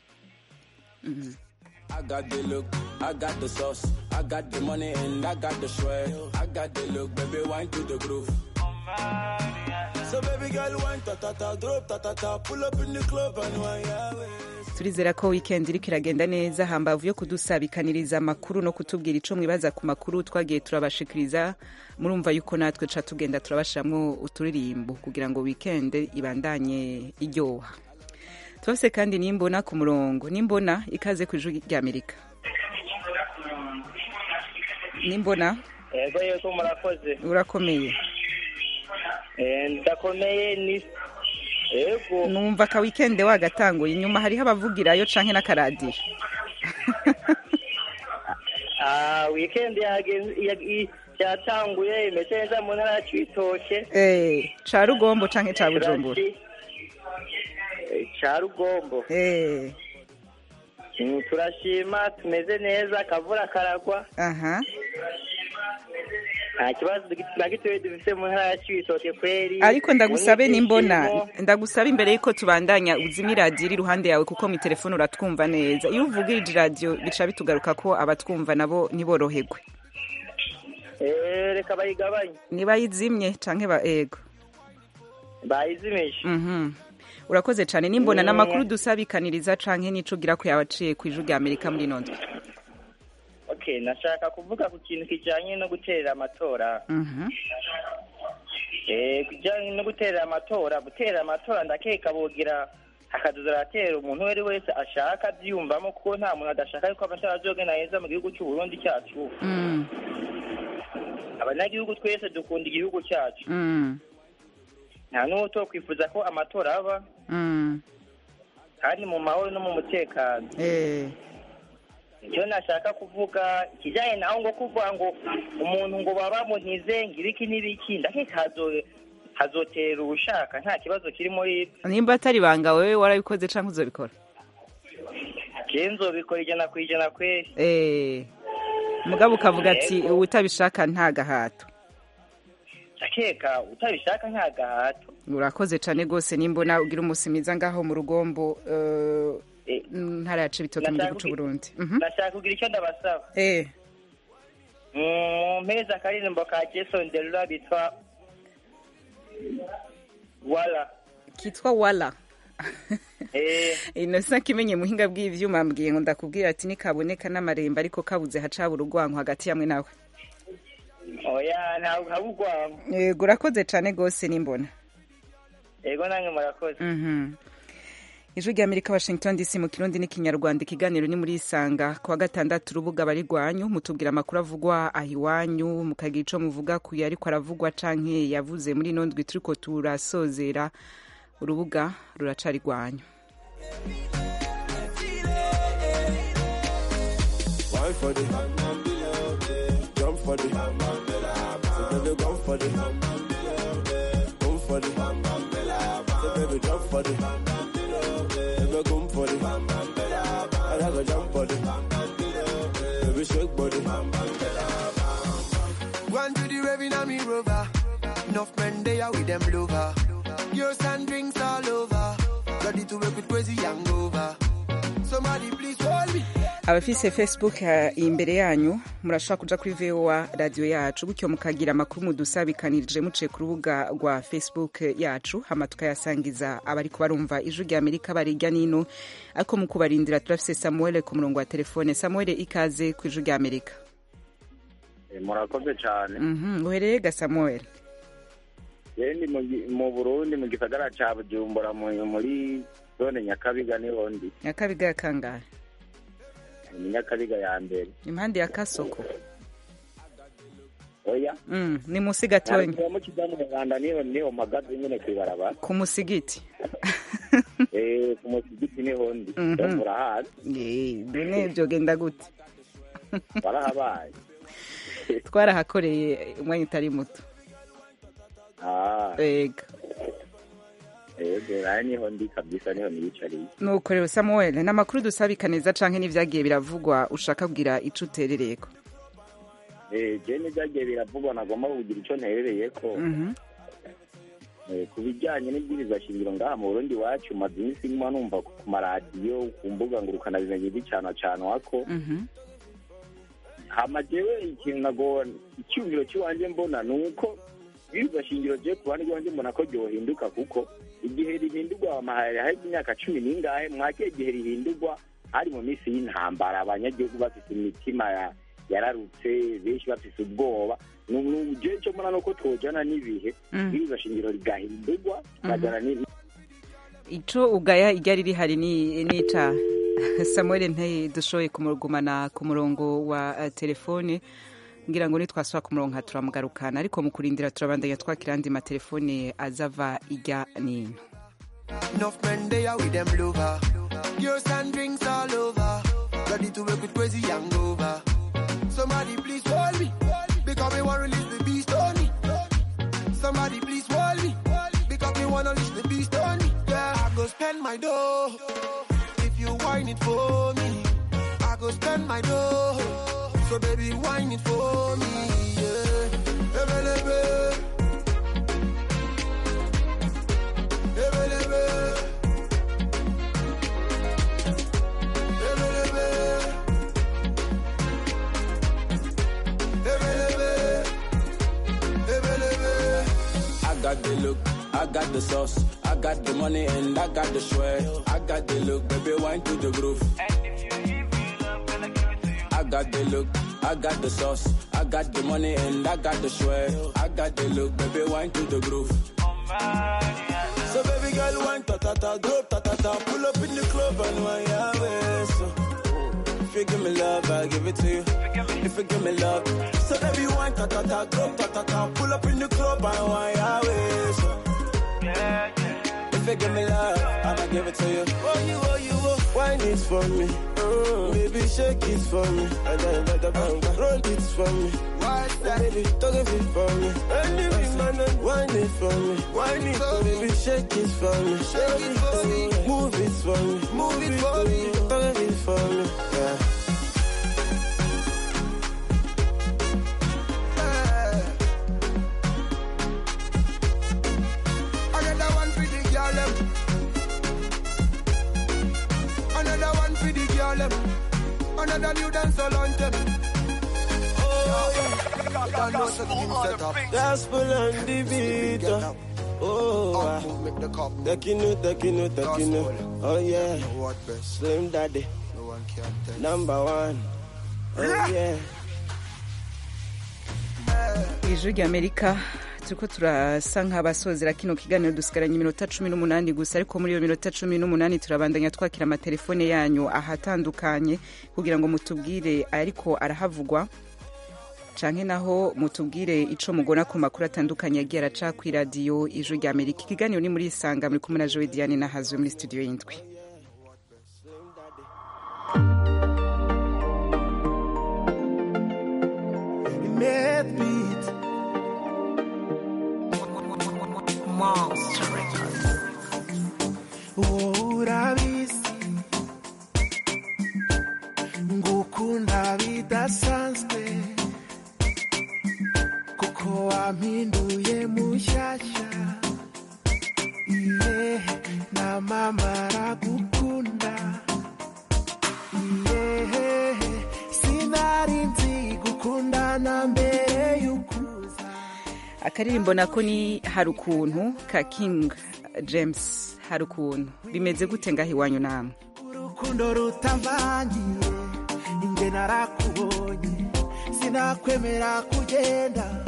I got the look, I got the sauce, I got the money and I got the swag. I got the look, baby, wine to the groove. So baby girl, wine ta-ta-ta, drop ta-ta-ta, pull up in the club and wine your way. Turizera ko weekend iriko iragenda neza hambavu yo kudusabikaniriza amakuru no kutubwira ico mwibaza ku makuru twagiye turabashikiriza. Murumva yuko natwe ca tugenda turabashiramwo uturirimbo kugira ngo weekend ibandanye iryoha. Twose kandi nimbona ku murongo nimbona ikaze ku ijwi rya Amerika. Nimbona yego murakoze. Urakomeye. Ndakomeye ni yego. Numva ka weekend wagatanguye inyuma hariho abavugirayo canke n'akaradiyo. Weekend yatanguye imeze mu ntara y'Ibitoke. Ca Rugombo canke ca Bujumbura? Ca Rugombo. Turashima tumeze neza akavura karagwa. Kibazo bagitoye dufite mu ntara y'Ibitoke kweri. Ariko ndagusabe ndagusabe imbere yuko tubandanya uzimi radio iri ruhande yawe kuko mi telefone uratwumva neza. Iyo uvugije radio bica bitugaruka ko abatwumva nabo niboroherwe. Reka bayigabanye. Nibayizimye canke ego. Bayizimije. Urakoze cyane nimbona n'amakuru dusabikaniriza canke nico gira ko yabaciye ku ijwi rya Amerika muri nondwe. Okay, nashaka kuvuga ku kintu kijanye no guterera amatora. Kijanye no guterera amatora ndakeka bogira akaduzaratera umuntu wese ashaka byumvamo kuko nta muntu adashaka yuko amatora azogenda neza mu gihugu cy'u Burundi cyacu. Abanyagihugu twese dukunda igihugu cyacu. Nta n'uwo kwifuza ko amatora aba. Kandi mu mahoro no mu mutekano. Icyo nashaka kuvuga kijanye naho ngo kuvuga ngo umuntu ngo baba munize ngiriki n'ibiki ndakeka hazotera ubushaka nta kibazo kiri muri. Nimba atari banga wewe warabikoze canke uzobikora? genzo bikora 100% kweri mugabo ukavuga ati utabishaka nta gahato akeka utabishaka nta gahato urakoze cyane gose nimbona ugira umusimiza ngaho mu rugombo ntara ya Cibitoke mu gihugu cy'u Burundi nashaka kugira icyo ndabasaba mpeza akaririmbo ka Jason Derulo bitwa wala kitwa wala Innocent kimenye muhinga bw'ivyuma mbwiye ngo ndakubwira ati nikaboneka n'amarembo ariko kabuze hacaba urugwanko hagati yamwe nawe oya ntabwo habugwanko yego urakoze cyane gose nimbona yego nange murakoze Ijwi rya Amerika Washington DC mu Kirundi n'ikinyarwanda ikiganiro ni muri Isanga kwa gatandatu rubuga bari rwanyu mutubwira amakuru avugwa ahiwanyu mukagira ico muvuga ku ariko aravugwa canke yavuze muri nondwi turiko turasozera urubuga ruracari rwanyu Never come for the I have a jump for the baby shake body. One to the raving on me rover. Enough men they are with them lover. Yours and drinks all over. Ready to work with crazy hangover. Somebody please hold me. Abafise Facebook imbere yanyu murashaka kuja kuri VOA radio yacu gutyo mukagira amakuru mudusabikanirije muciye ku rubuga rwa Facebook yacu hama tukayasangiza abari kubarumva Ijwi rya Amerika barijya nino ariko mukubarindira turafise Samuel ku murongo wa telefone. Samuel ikaze ku Ijwi rya Amerika. Murakoze cyane. Uhereye ga Samuel. Yendi mu Burundi mu gisagara ca Bujumbura muri zone Nyakabiga ni hondi. Nyakabiga kangahe? Nyakabiga ya mbere impande ya Kasoko. Oya ni musigatonye mu kidamu Rwanda niho magazi nyene kwibaraba ku musigiti ku musigiti niho ndi murahazi done byogenda gute barahabaye twarahakoreye umwanya utari muto ega niho ndi kabisa niho niyicariye nuko rero Samuel n'amakuru dusabikaneza canke n'ivyagiye biravugwa ushaka kugira ico uterereyeko je n'ivyagiye biravugwa nagomba kugira ico nterereyeko ku bijyanye n'ibwirizwa shingiro ngaha mu Burundi wacu maze iminsi nyuma numva ku maradiyo ku mbuga ngurukana bimenye bicana wako hama jewe ikintu nagona icyumviro cy'iwanje mbona nuko ibwirizwa shingiro je ku bandi banje mbona ko ryohinduka kuko igihe rihindurwa amahari hari imyaka 10 n'ingahe mwake igihe rihindurwa hari mu minsi y'intambara abanyagihugu bafite imitima yararutse benshi bafite ubwoba n'uje cyo mbona nuko twojana n'ibihe ibwirizwa shingiro rigahindurwa kajana ni ico ugaya iryari rihari nica Samuel Nteye dushoye kumurugumana ku murongo wa telefone ngira ngo nitwaswa ku murongo turamugarukana ariko mu kurindira turabandanya twakira andi matelefone azava ijya nino. Enough men they are with them lover. Yours and drinks all over. Ready to work with crazy hangover. Somebody please hold me because we want to release the beast on me. Somebody please hold me because we want to release the beast on me. Yeah, I go spend my dough if you whine it for me. I go spend my dough. So baby, whine it for me, yeah. Ebelebe. Ebelebe. Ebelebe. Ebelebe. Ebelebe. I got the look, I got the sauce, I got the money and I got the swag. I got the look, baby, whine to the groove. I got the look, I got the sauce, I got the money and I got the swag. I got the look, baby, wine to the groove. So baby girl, wine ta-ta-ta, drop ta-ta-ta, pull up in the club and wine your waist. So, if you give me love, I'll give it to you. If you give me love, so baby wine ta-ta-ta, drop ta-ta-ta, pull up in the club and wine your waist. So, if you give me love, I'ma give it to you. Oh, you, wine is for me. Baby, shake it for me. And then let the bang roll it for me. Why baby, don't give it for me. And if you man, wine it for me. Wine it for me. Baby, shake it for me. Shake it for me. Move it for me. Move it for me. Don't give it for me. Harlem. Another new dance all on them. Gospel on the beat. Oh, taking it. Oh yeah, Slim Daddy, number one. Oh yeah. Ijwi ry'Amerika turiko turasa nk'abasozera kino kiganiro dusigaranye iminota 18 gusa, ariko muri iyo minota 18 turabandanya twakira amatelefone yanyu ahatandukanye kugira ngo mutubwire ariko arahavugwa canke naho mutubwire ico mugona ku makuru atandukanye yagiye araca ku radio Ijwi ry'Amerika. Ikiganiro ni muri Isanga, muri kumwe na Joy Diane na Hazwe muri studio y'indwi. Beat Monster Records. Urabizi ngukunda bidasanzwe kuko wampinduye mushyashya, iye na mama aragukunda, iye sinari nzi gukundana mbere y'ukuza. Akaririmbo nako ni Harukuntu ka King James. Harukuntu bimeze gute ngaho iwanyu namwe? Urukundo rutavangiye inge narakubonye sinakwemera kugenda,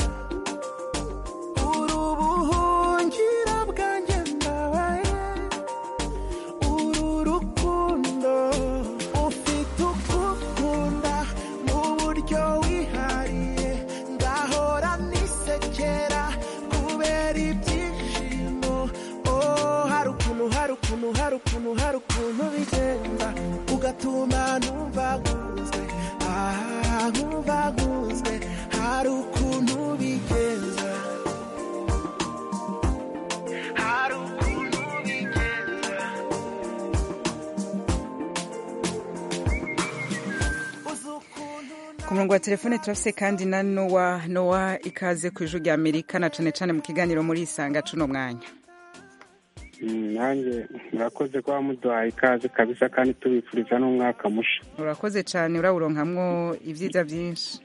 urubuhungira bwanjye mbabaye, uru rukundo ufite ukukunda mu buryo wihariye, ngahora nisekera kubera ibyishimo. Oh, harukuntu bigenda ugatuma numva nkunzwe, nkumva nkunzwe, harukuntu bigenda, harukuntu bigenda. Ku murongo wa telefone turafise kandi na Noah ikaze ku Ijwi ry'Amerika na cane mu kiganiro muri Isanga cuno mwanya. Nanjye murakoze kuba muduhaye ikaze kabisa kandi tubifuriza n'umwaka musha. Urakoze cyane, urawuronkamwo ivyiza byinshi.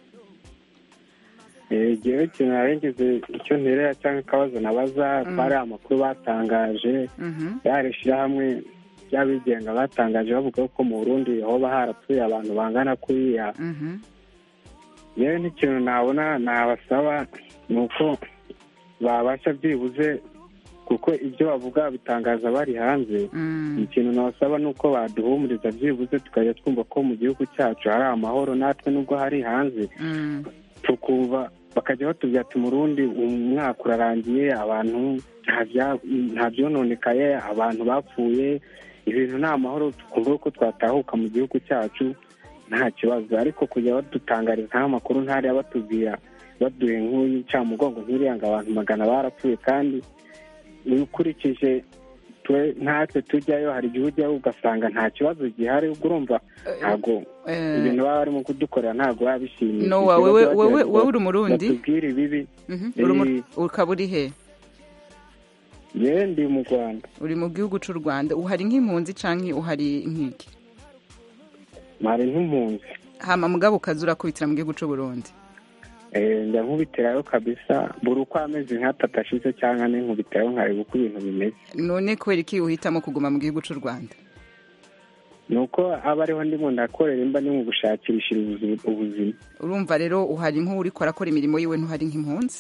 Jewe ikintu narengeze icyo nterera cyangwa akabazo nabaza bari amakuru batangaje yarishira hamwe y'abigenga batangaje bavuga ko mu Burundi hoba harapfuye abantu bangana kuriya. Yewe n'ikintu nabona nabasaba nuko babasha byibuze, kuko ibyo bavuga bitangaza bari hanze. Ikintu nabasaba nuko baduhumuriza byibuze tukajya twumva ko mu gihugu cyacu hari amahoro, natwe nubwo hari hanze tukumva bakajya batubwira ati mu Burundi umwaka urarangiye, abantu nta byononekaye, abantu bapfuye, ibintu nta mahoro, tukumva ko twatahuka mu gihugu cyacu nta kibazo. Ariko kujya badutangariza nta makuru ntari batubwira baduhe nk'uyicamugongo nk'iriyanga abantu magana barapfuye, kandi ukurikije natwe tujyayo hari igihe ujyayo ugasanga nta kibazo gihari, urumva ntabwo ibintu baba barimo kudukorera ntabwo baba bishimiye. Wowe uri Umurundi? Batubwire ibibi. Ukaba uri he? Yewe ndi mu Rwanda. Uri mu gihugu cy'u Rwanda. Uhari nk'impunzi canke uhari nk'iki? Mari nk'impunzi. Hama mugabo ukazura kubitira mu gihugu cy'u Burundi? Njya nkubitirayo kabisa buri uko amezi nk'atatu ashize cyangwa ne nkubitirayo nkareba uko ibintu bimeze. None kubera iki uhitamo kuguma mu gihugu cy'u Rwanda? Nuko aba ariho ndimo ndakorera imba ni mu gushakirishira ubuzima. Urumva rero uhari nk'uri ko arakora imirimo yiwe, ntuhari nk'impunzi?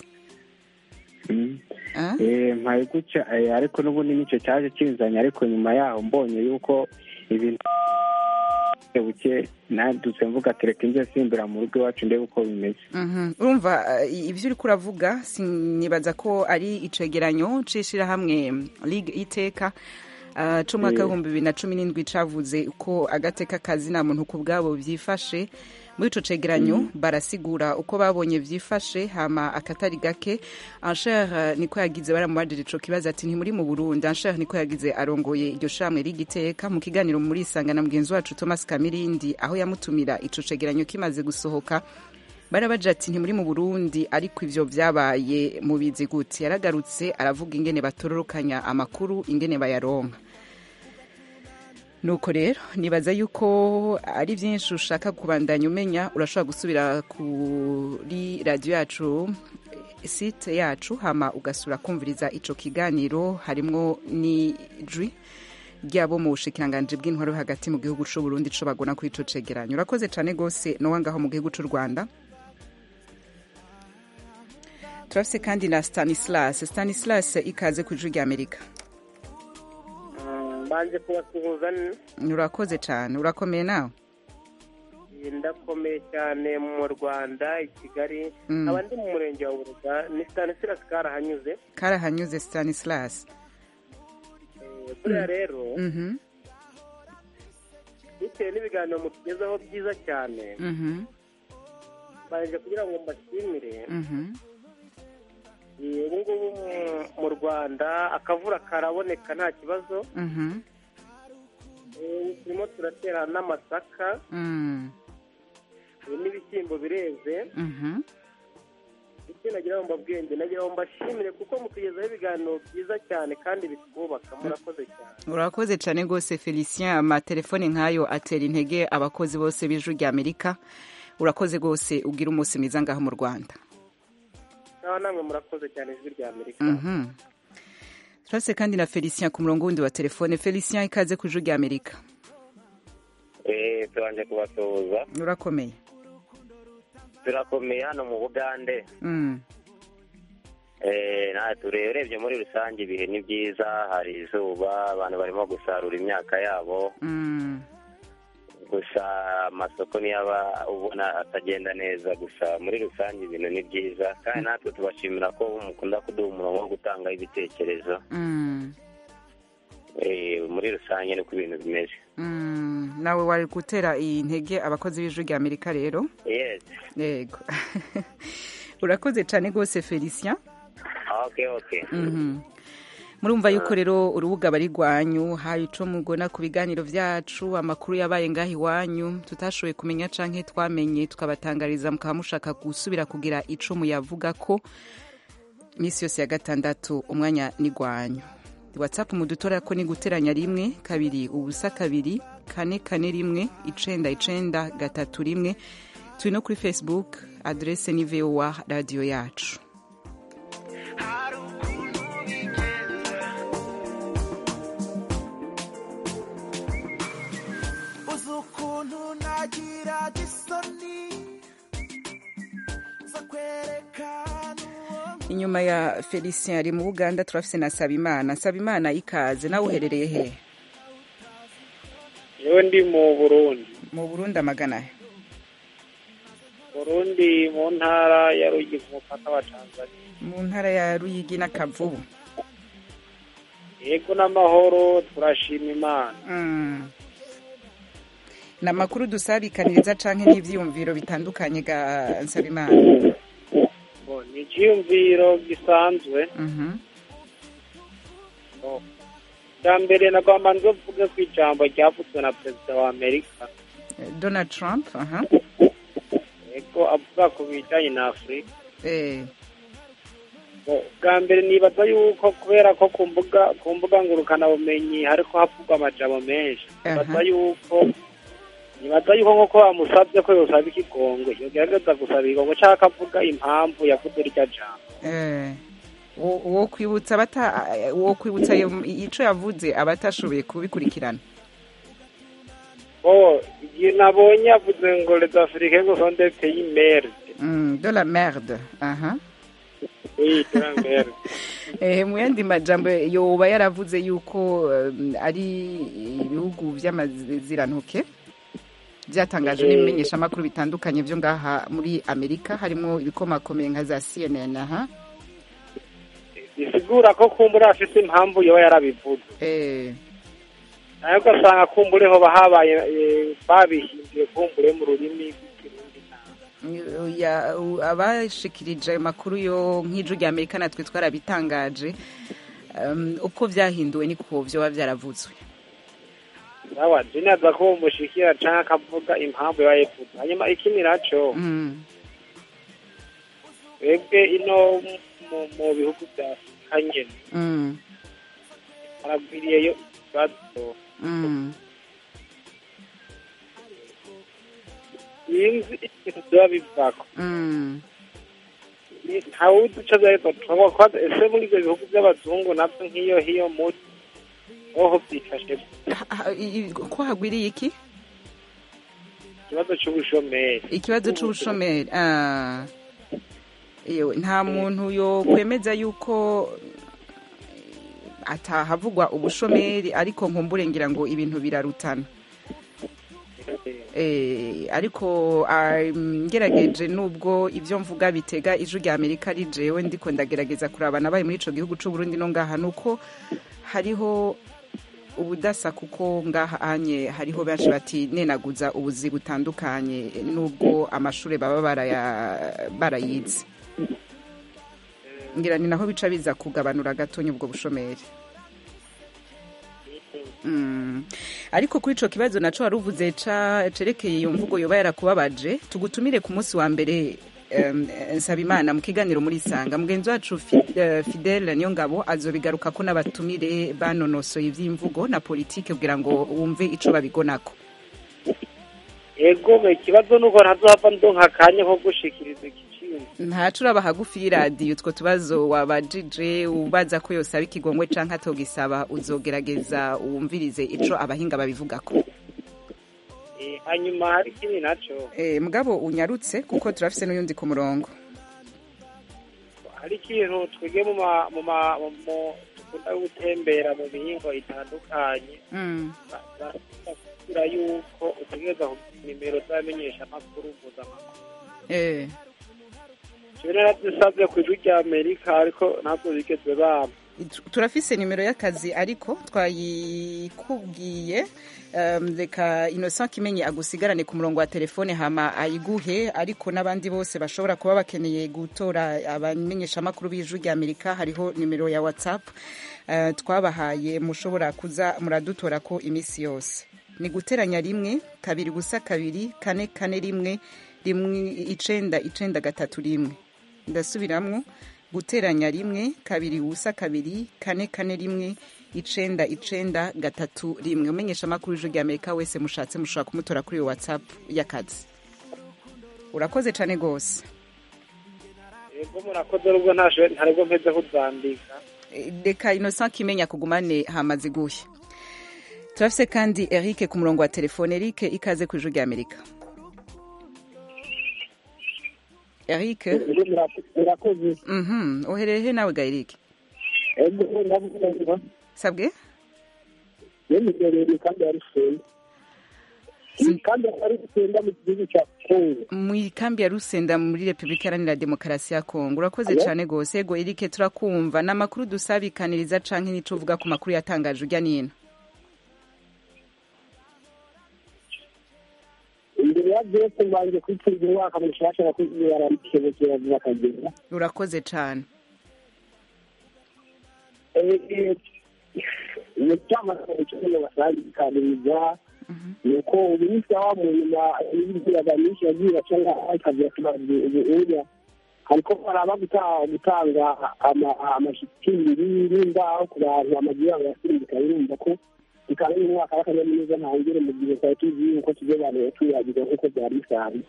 Mpaye gutya, ariko n'ubundi nicyo cyaje kinzanya, ariko nyuma yaho mbonye yuko ibintu buke nadutse mvuga tereka inje simbira mu rugo iwacu ndebe uko bimeze. Urumva ibyo uri kuravuga sinibaza ko ari icegeranyo cishira hamwe Ligue Iteka c'umwaka wa 2017 cavuze uko agateka kazi na muntu ku bwabo byifashe. Muri ico cegeranyo barasigura uko babonye vyifashe, hama akatari gake Ansher niko yagize baramubadira ico kibazo ati nti muri mu Burundi. Ansher niko yagize arongoye iryo shamwe rigiteka mu kiganiro muri Isanga na mugenzi wacu Thomas Kamirindi, aho yamutumira ico cegeranyo kimaze gusohoka. Barabaje ati nti muri mu Burundi ariko ivyo vyabaye mu bizi gute. Yaragarutse aravuga ingene batororokanya amakuru, ingene bayaronka. nuko rero nibaza yuko ari byinshi ushaka kubandanya umenya urashobora gusubira kuri radiyo yacu site yacu hama ugasura kumviriza ico kiganiro harimwo n'ijwi ryabo mu bushikiranganje bw'intwaro hagati mu gihugu c'u Burundi co bagona kuri ico cegeranyo. Urakoze cane gose no wangaho mu gihugu c'u Rwanda. Turafise kandi na Stanislas ikaze ku ijwi ry'Amerika. Banje kubasuhuza. Urakoze cane, urakomeye nawe? Ndakomeye cyane mu Rwanda i Kigali, abandi mu murenge wa Buruga. Ni Stanislas Karahanyuze Stanislas. Kuriya rero bitewe n'ibiganiro mutugezaho byiza cyane, banje kugira ngo mbashimire. Ubu ngubu mu Rwanda akavura karaboneka nta kibazo, turimo turatera n'amasaka n'ibishyimbo bireze. icyo nagira ngo mbabwenge, nagira ngo mbashimire kuko mutugezaho ibiganiro byiza cyane kandi bitwubaka. Murakoze cyane. Urakoze cyane rwose Felicien. Amatelefone nk'ayo atera intege abakozi bose b'ijwi ry'Amerika. Urakoze rwose, ugira umunsi mwiza ngaho mu Rwanda. Namwe murakoze cyane ijwi ry'Amerika. Turase kandi na Felicien ku murongo wundi wa telefone. Felicien ikaze ku ijwi ry'Amerika. Tubanje kubasuhuza. Urakomeye? Turakomeye hano mu Bugande. Urebye muri rusange ibihe ni byiza, hari izuba, abantu barimo gusarura imyaka yabo. Gusa amasoko niyo aba ubona atagenda neza, gusa muri rusange ibintu ni byiza kandi natwe tubashimira ko mukunda kuduha umurongo wo gutanga ibitekerezo. Muri rusange niko ibintu bimeze. Nawe wari gutera intege abakozi b'ijwi ry'Amerika rero? Yes. Yego. Urakoze cyane rwose Felicien. Okay. Murumva yuko rero urubuga bari rwanyu hari ico mugona ku biganiro vyacu, amakuru yabaye ngaho iwanyu tutashoboye kumenya canke twamenye tukabatangariza mukaba mushaka gusubira kugira ico muyavuga ko misi yose ya gatandatu umwanya ni rwanyu. WhatsApp mudutora ko ni guteranya 1 2 ubusa 2 4 4 1 9 3 turi no kuri Facebook, adresse ni VOA radio yacu. Inyuma ya Felicien ari mu Buganda turafise na Sabimana. Sabimana ikaze, nawe uherereye he? Yewe ndi mu Burundi. Mu Burundi amagana he? Burundi mu ntara ya Ruyigi ku mupaka wa Tanzania. Mu ntara ya Ruyigi na Kavubu. Yego n'amahoro turashima Imana. Na makuru dusabikaniriza canke n'ivyumviro bitandukanye ga Sabimana. Ni icyumviro gisanzwe. Mbere nagomba nzovuge ku ijambo ryavuzwe na perezida wa Amerika Donald Trump. Yego avuga ku bijyanye na Afurika. Bwa mbere nibaza yuko kubera ko ku mbuga ngurukanabumenyi hariko havugwa amajambo menshi, nibaza yuko nk'uko bamusabye ko yosaba ikigongwe yogerageza gusaba ikigongwe cyangwa akavuga impamvu yavuze rya jambo. Wo kwibutsa ico yavuze abatashoboye kubikurikirana. Igihe nabonye yavuze ngo les Africains sont des pays merde. De la merde. Oui, de la merde. Mu yandi majambo yoba yaravuze yuko ari ibihugu vy'amazirantoke byatangaje n'ibimenyesha makuru bitandukanye byo ngaha muri Amerika harimo ibikomakomeye nka za CNN. Bisigura ko kumbura afite impamvu yo yarabivuze. Nayo gasanga kumbureho bahabaye babihinduye kumbure mu rurimi rw'ikirundi. Abashikirije ayo makuru yo nk'ijwi rya Amerika natwe twarabitangaje uko vyahinduwe niko vyo byaravuzwe. Sawa, dinaza ko umushikira canka akavuga impamvu yayivuze. Hanyuma ikindi naco webwe ino mu bihugu bya Afurika nyene haragwiriyeyo ikibazo yinzi ibintu byaba bivako ntawuzi ico vyaheza tukavuga ko ese muri ivyo bihugu vy'abazungu navyo nk'iyo hiyo muri oho vyifashe ko hagwiriye iki ikibazo c'ubushomeri iyo nta muntu yo kwemeza yuko atahavugwa ubushomeri ariko nkumbure ngira ngo ibintu birarutana ariko ngerageje nubwo ivyo mvuga bitega ijwi rya Amerika ari jewe ndiko ndagerageza kurabana bari muri ico gihugu c'u Burundi no ngaha nuko hariho ubudasa kuko ngaha anye hariho benshi bati nenaguza ubuzi butandukanye nubwo amashure baba barayize ngira ni naho bica biza kugabanura gatonyo ubwo bushomeri ariko kuri ico kibazo naco waruvuze cerekeye iyo mvugo yoba yarakubabaje tugutumire ku munsi wa mbere Nsabimana mu kiganiro muri Sanga mugenzi wacu Fidel Niyongabo azobigaruka ko n'abatumire banonosoye ivy'imvugo na politike kugira ngo wumve ico babigonako ego ikibazo nuko ntazohava ndonka kanya ko gushikiriza ntacura bahagufi y'iradiyo utwo tubazo wabajije ubaza ko yose aba ikigongwe canke atogisaba uzogerageza uwumvirize ico abahinga babivugako hanyuma hari ikindi naco mugabo unyarutse kuko turafise n'uyundi ku murongo hari ikintu twige dukunda gutembera mu mihingo itandukanye barakubwira yuko utegereza kugira nimero z'abamenyesha amakuru mpuzamahanga narazisabye ku ijwi rya Amerika ariko ntabwo bigeze bampa turafise nimero y'akazi ariko twayikubwiye reka Innocent Kimenyi agusigarane ku murongo wa telefone hama ayiguhe ariko n'abandi bose bashobora kuba bakeneye gutora abamenyesha amakuru b'ijwi rya Amerika hariho nimero ya WhatsApp twabahaye mushobora kuza muradutora ko imisi yose ni guteranya 1 2 gusa 2 4 4 1 9 ndasubiramwo guteranya 1 2 gusa 2 4 4 1 9 umenyesha amakuru y'ijwi rya Amerika wese mushatse mushobora kumutora kuri WhatsApp y'akazi urakoze cane gose ego murakoze rubwo ntarego mpeze kuzandika reka Innocent Kimenya kugumane hamaze gushya turafise kandi Eric ku murongo wa telefone Eric ikaze ku ijwi rya Amerika Eric urakoze uhereye nawe ga Eric sabwe yemereye kandi arusenda kandi ari gusenda mu gihugu cya Kongo mu kambi ya Rusenda muri Republika Iharanira Demokarasi ya Kongo urakoze cyane gose ego Eric turakumva n'amakuru dusabikaniriza canke nico uvuga ku makuru yatangaje ujya nino imbere ya byose mbanje kwitsinda umwaka mushasha nakugiye yaramukebekera byakagenda urakoze cyane ni cyama cyane basangikaniriza nuko ubisa wa muntu y'ibyaganisha yagiye cyangwa akazi akabazi ubuya ariko baraba gutanga amashitingi n'indaho ku bantu amagira yasimbika irumva ko ikaba ari umwaka w'akanyamuneza ntangire mu gihe twari tuzi uko tujye abantu yatuyagiza nk'uko byari bisanzwe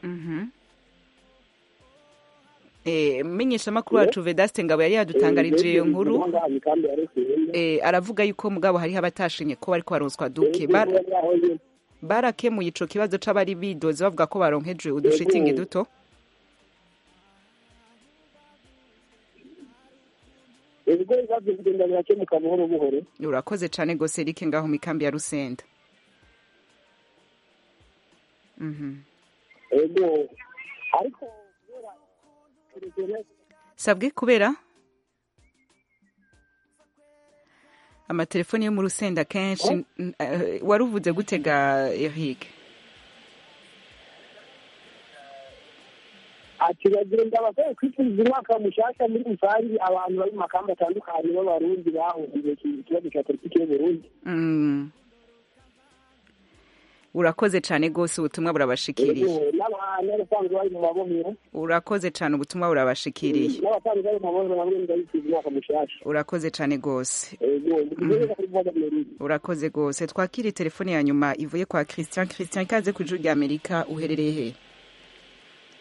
menyesha amakuru wacu Vedaste Ngabo yari yadutangarije iyo nkuru aravuga yuko mugabo hariho abatashimye ko bariko baronswa duke barakemuye ico kibazo c'abari bidoze bavuga ko baronkeje udushitingi duto ubwo bibazo bigenda birakemuka buhoro buhoro urakoze cane gose Eric ngaho mu kambi ya Rusenda ego ariko sabwe kubera amatelefoni yo mu Rusenda kenshi waruvuze gutega Eric ati bagenda bakwiye kwituriza umwaka mushasha muri rusange abantu bari mu makamba atandukanye b'abarundi bahungiye ikibazo cya politiki y'Uburundi urakoze cyane gose ubutumwa burabashikiriye urakoze cyane ubutumwa burabashikiriye urakoze cyane gose urakoze gose twakiri telefone ya nyuma ivuye kwa Christian ikaze ku ijwi rya Amerika uherereye he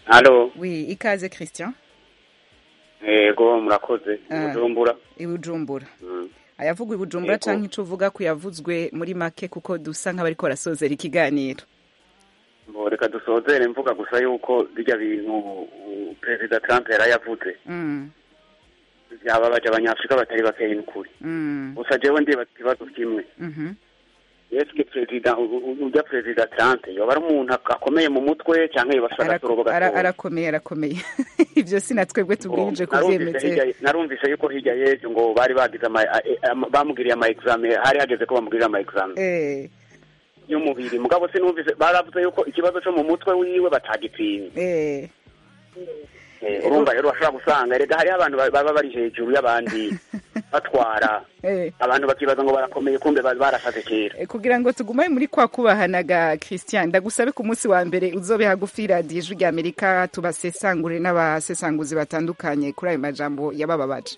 Allo. Oui, ikaze Christian. Yego murakoze. Bujumbura. Ibujumbura. Ayavugwa Ibujumbura canke ico uvuga ko yavuzwe muri make kuko dusa nk'abariko rasozera ikiganiro. Reka dusozere mvuga gusa yuko bijya bintu Perezida Trump yarayavuze. Yababaje abanyafrika batari bakeye n'ukuri. Gusa jewe ndibaza ikibazo kimwe. Yeske Perezida Trump yoba ari umuntu akomeye mu mutwe canke yobashaka torobo gato. Arakomeye. Ivyo sinatwebwe tubwirije kuvyemeza. Narumvise yuko hirya yejo ngo bari bagize bamugiriye ama examen, hari hageze ko bamugirira ama examen. Y'umubiri mugabo sinumvise baravuze yuko ikibazo cyo mu mutwe wiwe batagipimye. Urumva rero bashobora gusanga rega hari abantu baba bari hejuru y'abandi batwara abantu bakibaza ngo barakomeye kumbe barasaze kera. Kugira ngo tugumaye muri kwa kubahanaga Christian, ndagusabe ku munsi wa mbere uzobe hagufi radio Ijwi ry'Amerika tubasesangure n'abasesanguzi batandukanye kuri ayo majambo yabababaje.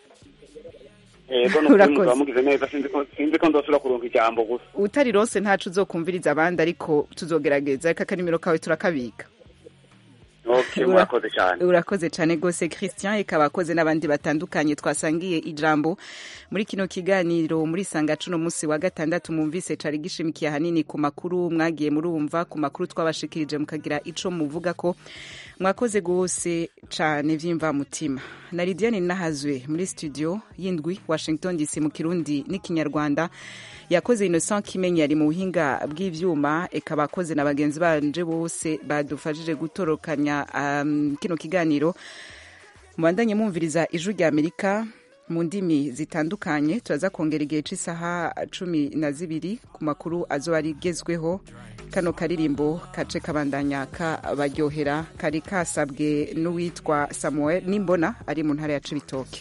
Mugize neza sinzi ko ndosura kuronka ijambo gusa. Utari rose ntacu uzokumviriza abandi ariko tuzogerageza reka kanimero kawe turakabika. Urakoze cyane. Urakoze cyane gose Christian, ikabakoze n'abandi batandukanye twasangiye ijambo muri kino kiganiro muri sangacu no musi wa gatandatu mumvise cari gishimikiye hanini ku makuru mwagiye murumva ku makuru twabashikirije mukagira ico muvuga ko mwakoze gose cyane vyimva mutima. Na Lidiane Nahazwe muri studio y'indwi Washington DC mu Kirundi n'ikinyarwanda yakoze Innocent Kimenyi ari mu buhinga bw'ivyuma ekabakoze na bagenzi banje bose badufashije gutorokanya kino kiganiro. Mwandanye mumviriza Ijwi ry'Amerika mu ndimi zitandukanye, turaza kongera igihe c'isaha 12 ku makuru azoba rigezweho. Kano karirimbo kace kabandanya kabaryohera kari kasabwe n'uwitwa Samuel Nimbona ari mu ntara ya Cibitoke.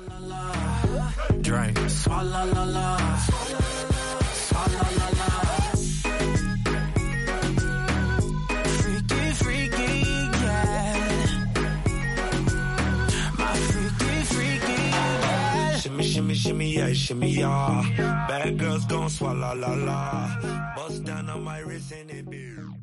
Shimmy, yeah, shimmy, yeah. Bad girls gon' swallow, la, la. Bust down on my wrist and it be.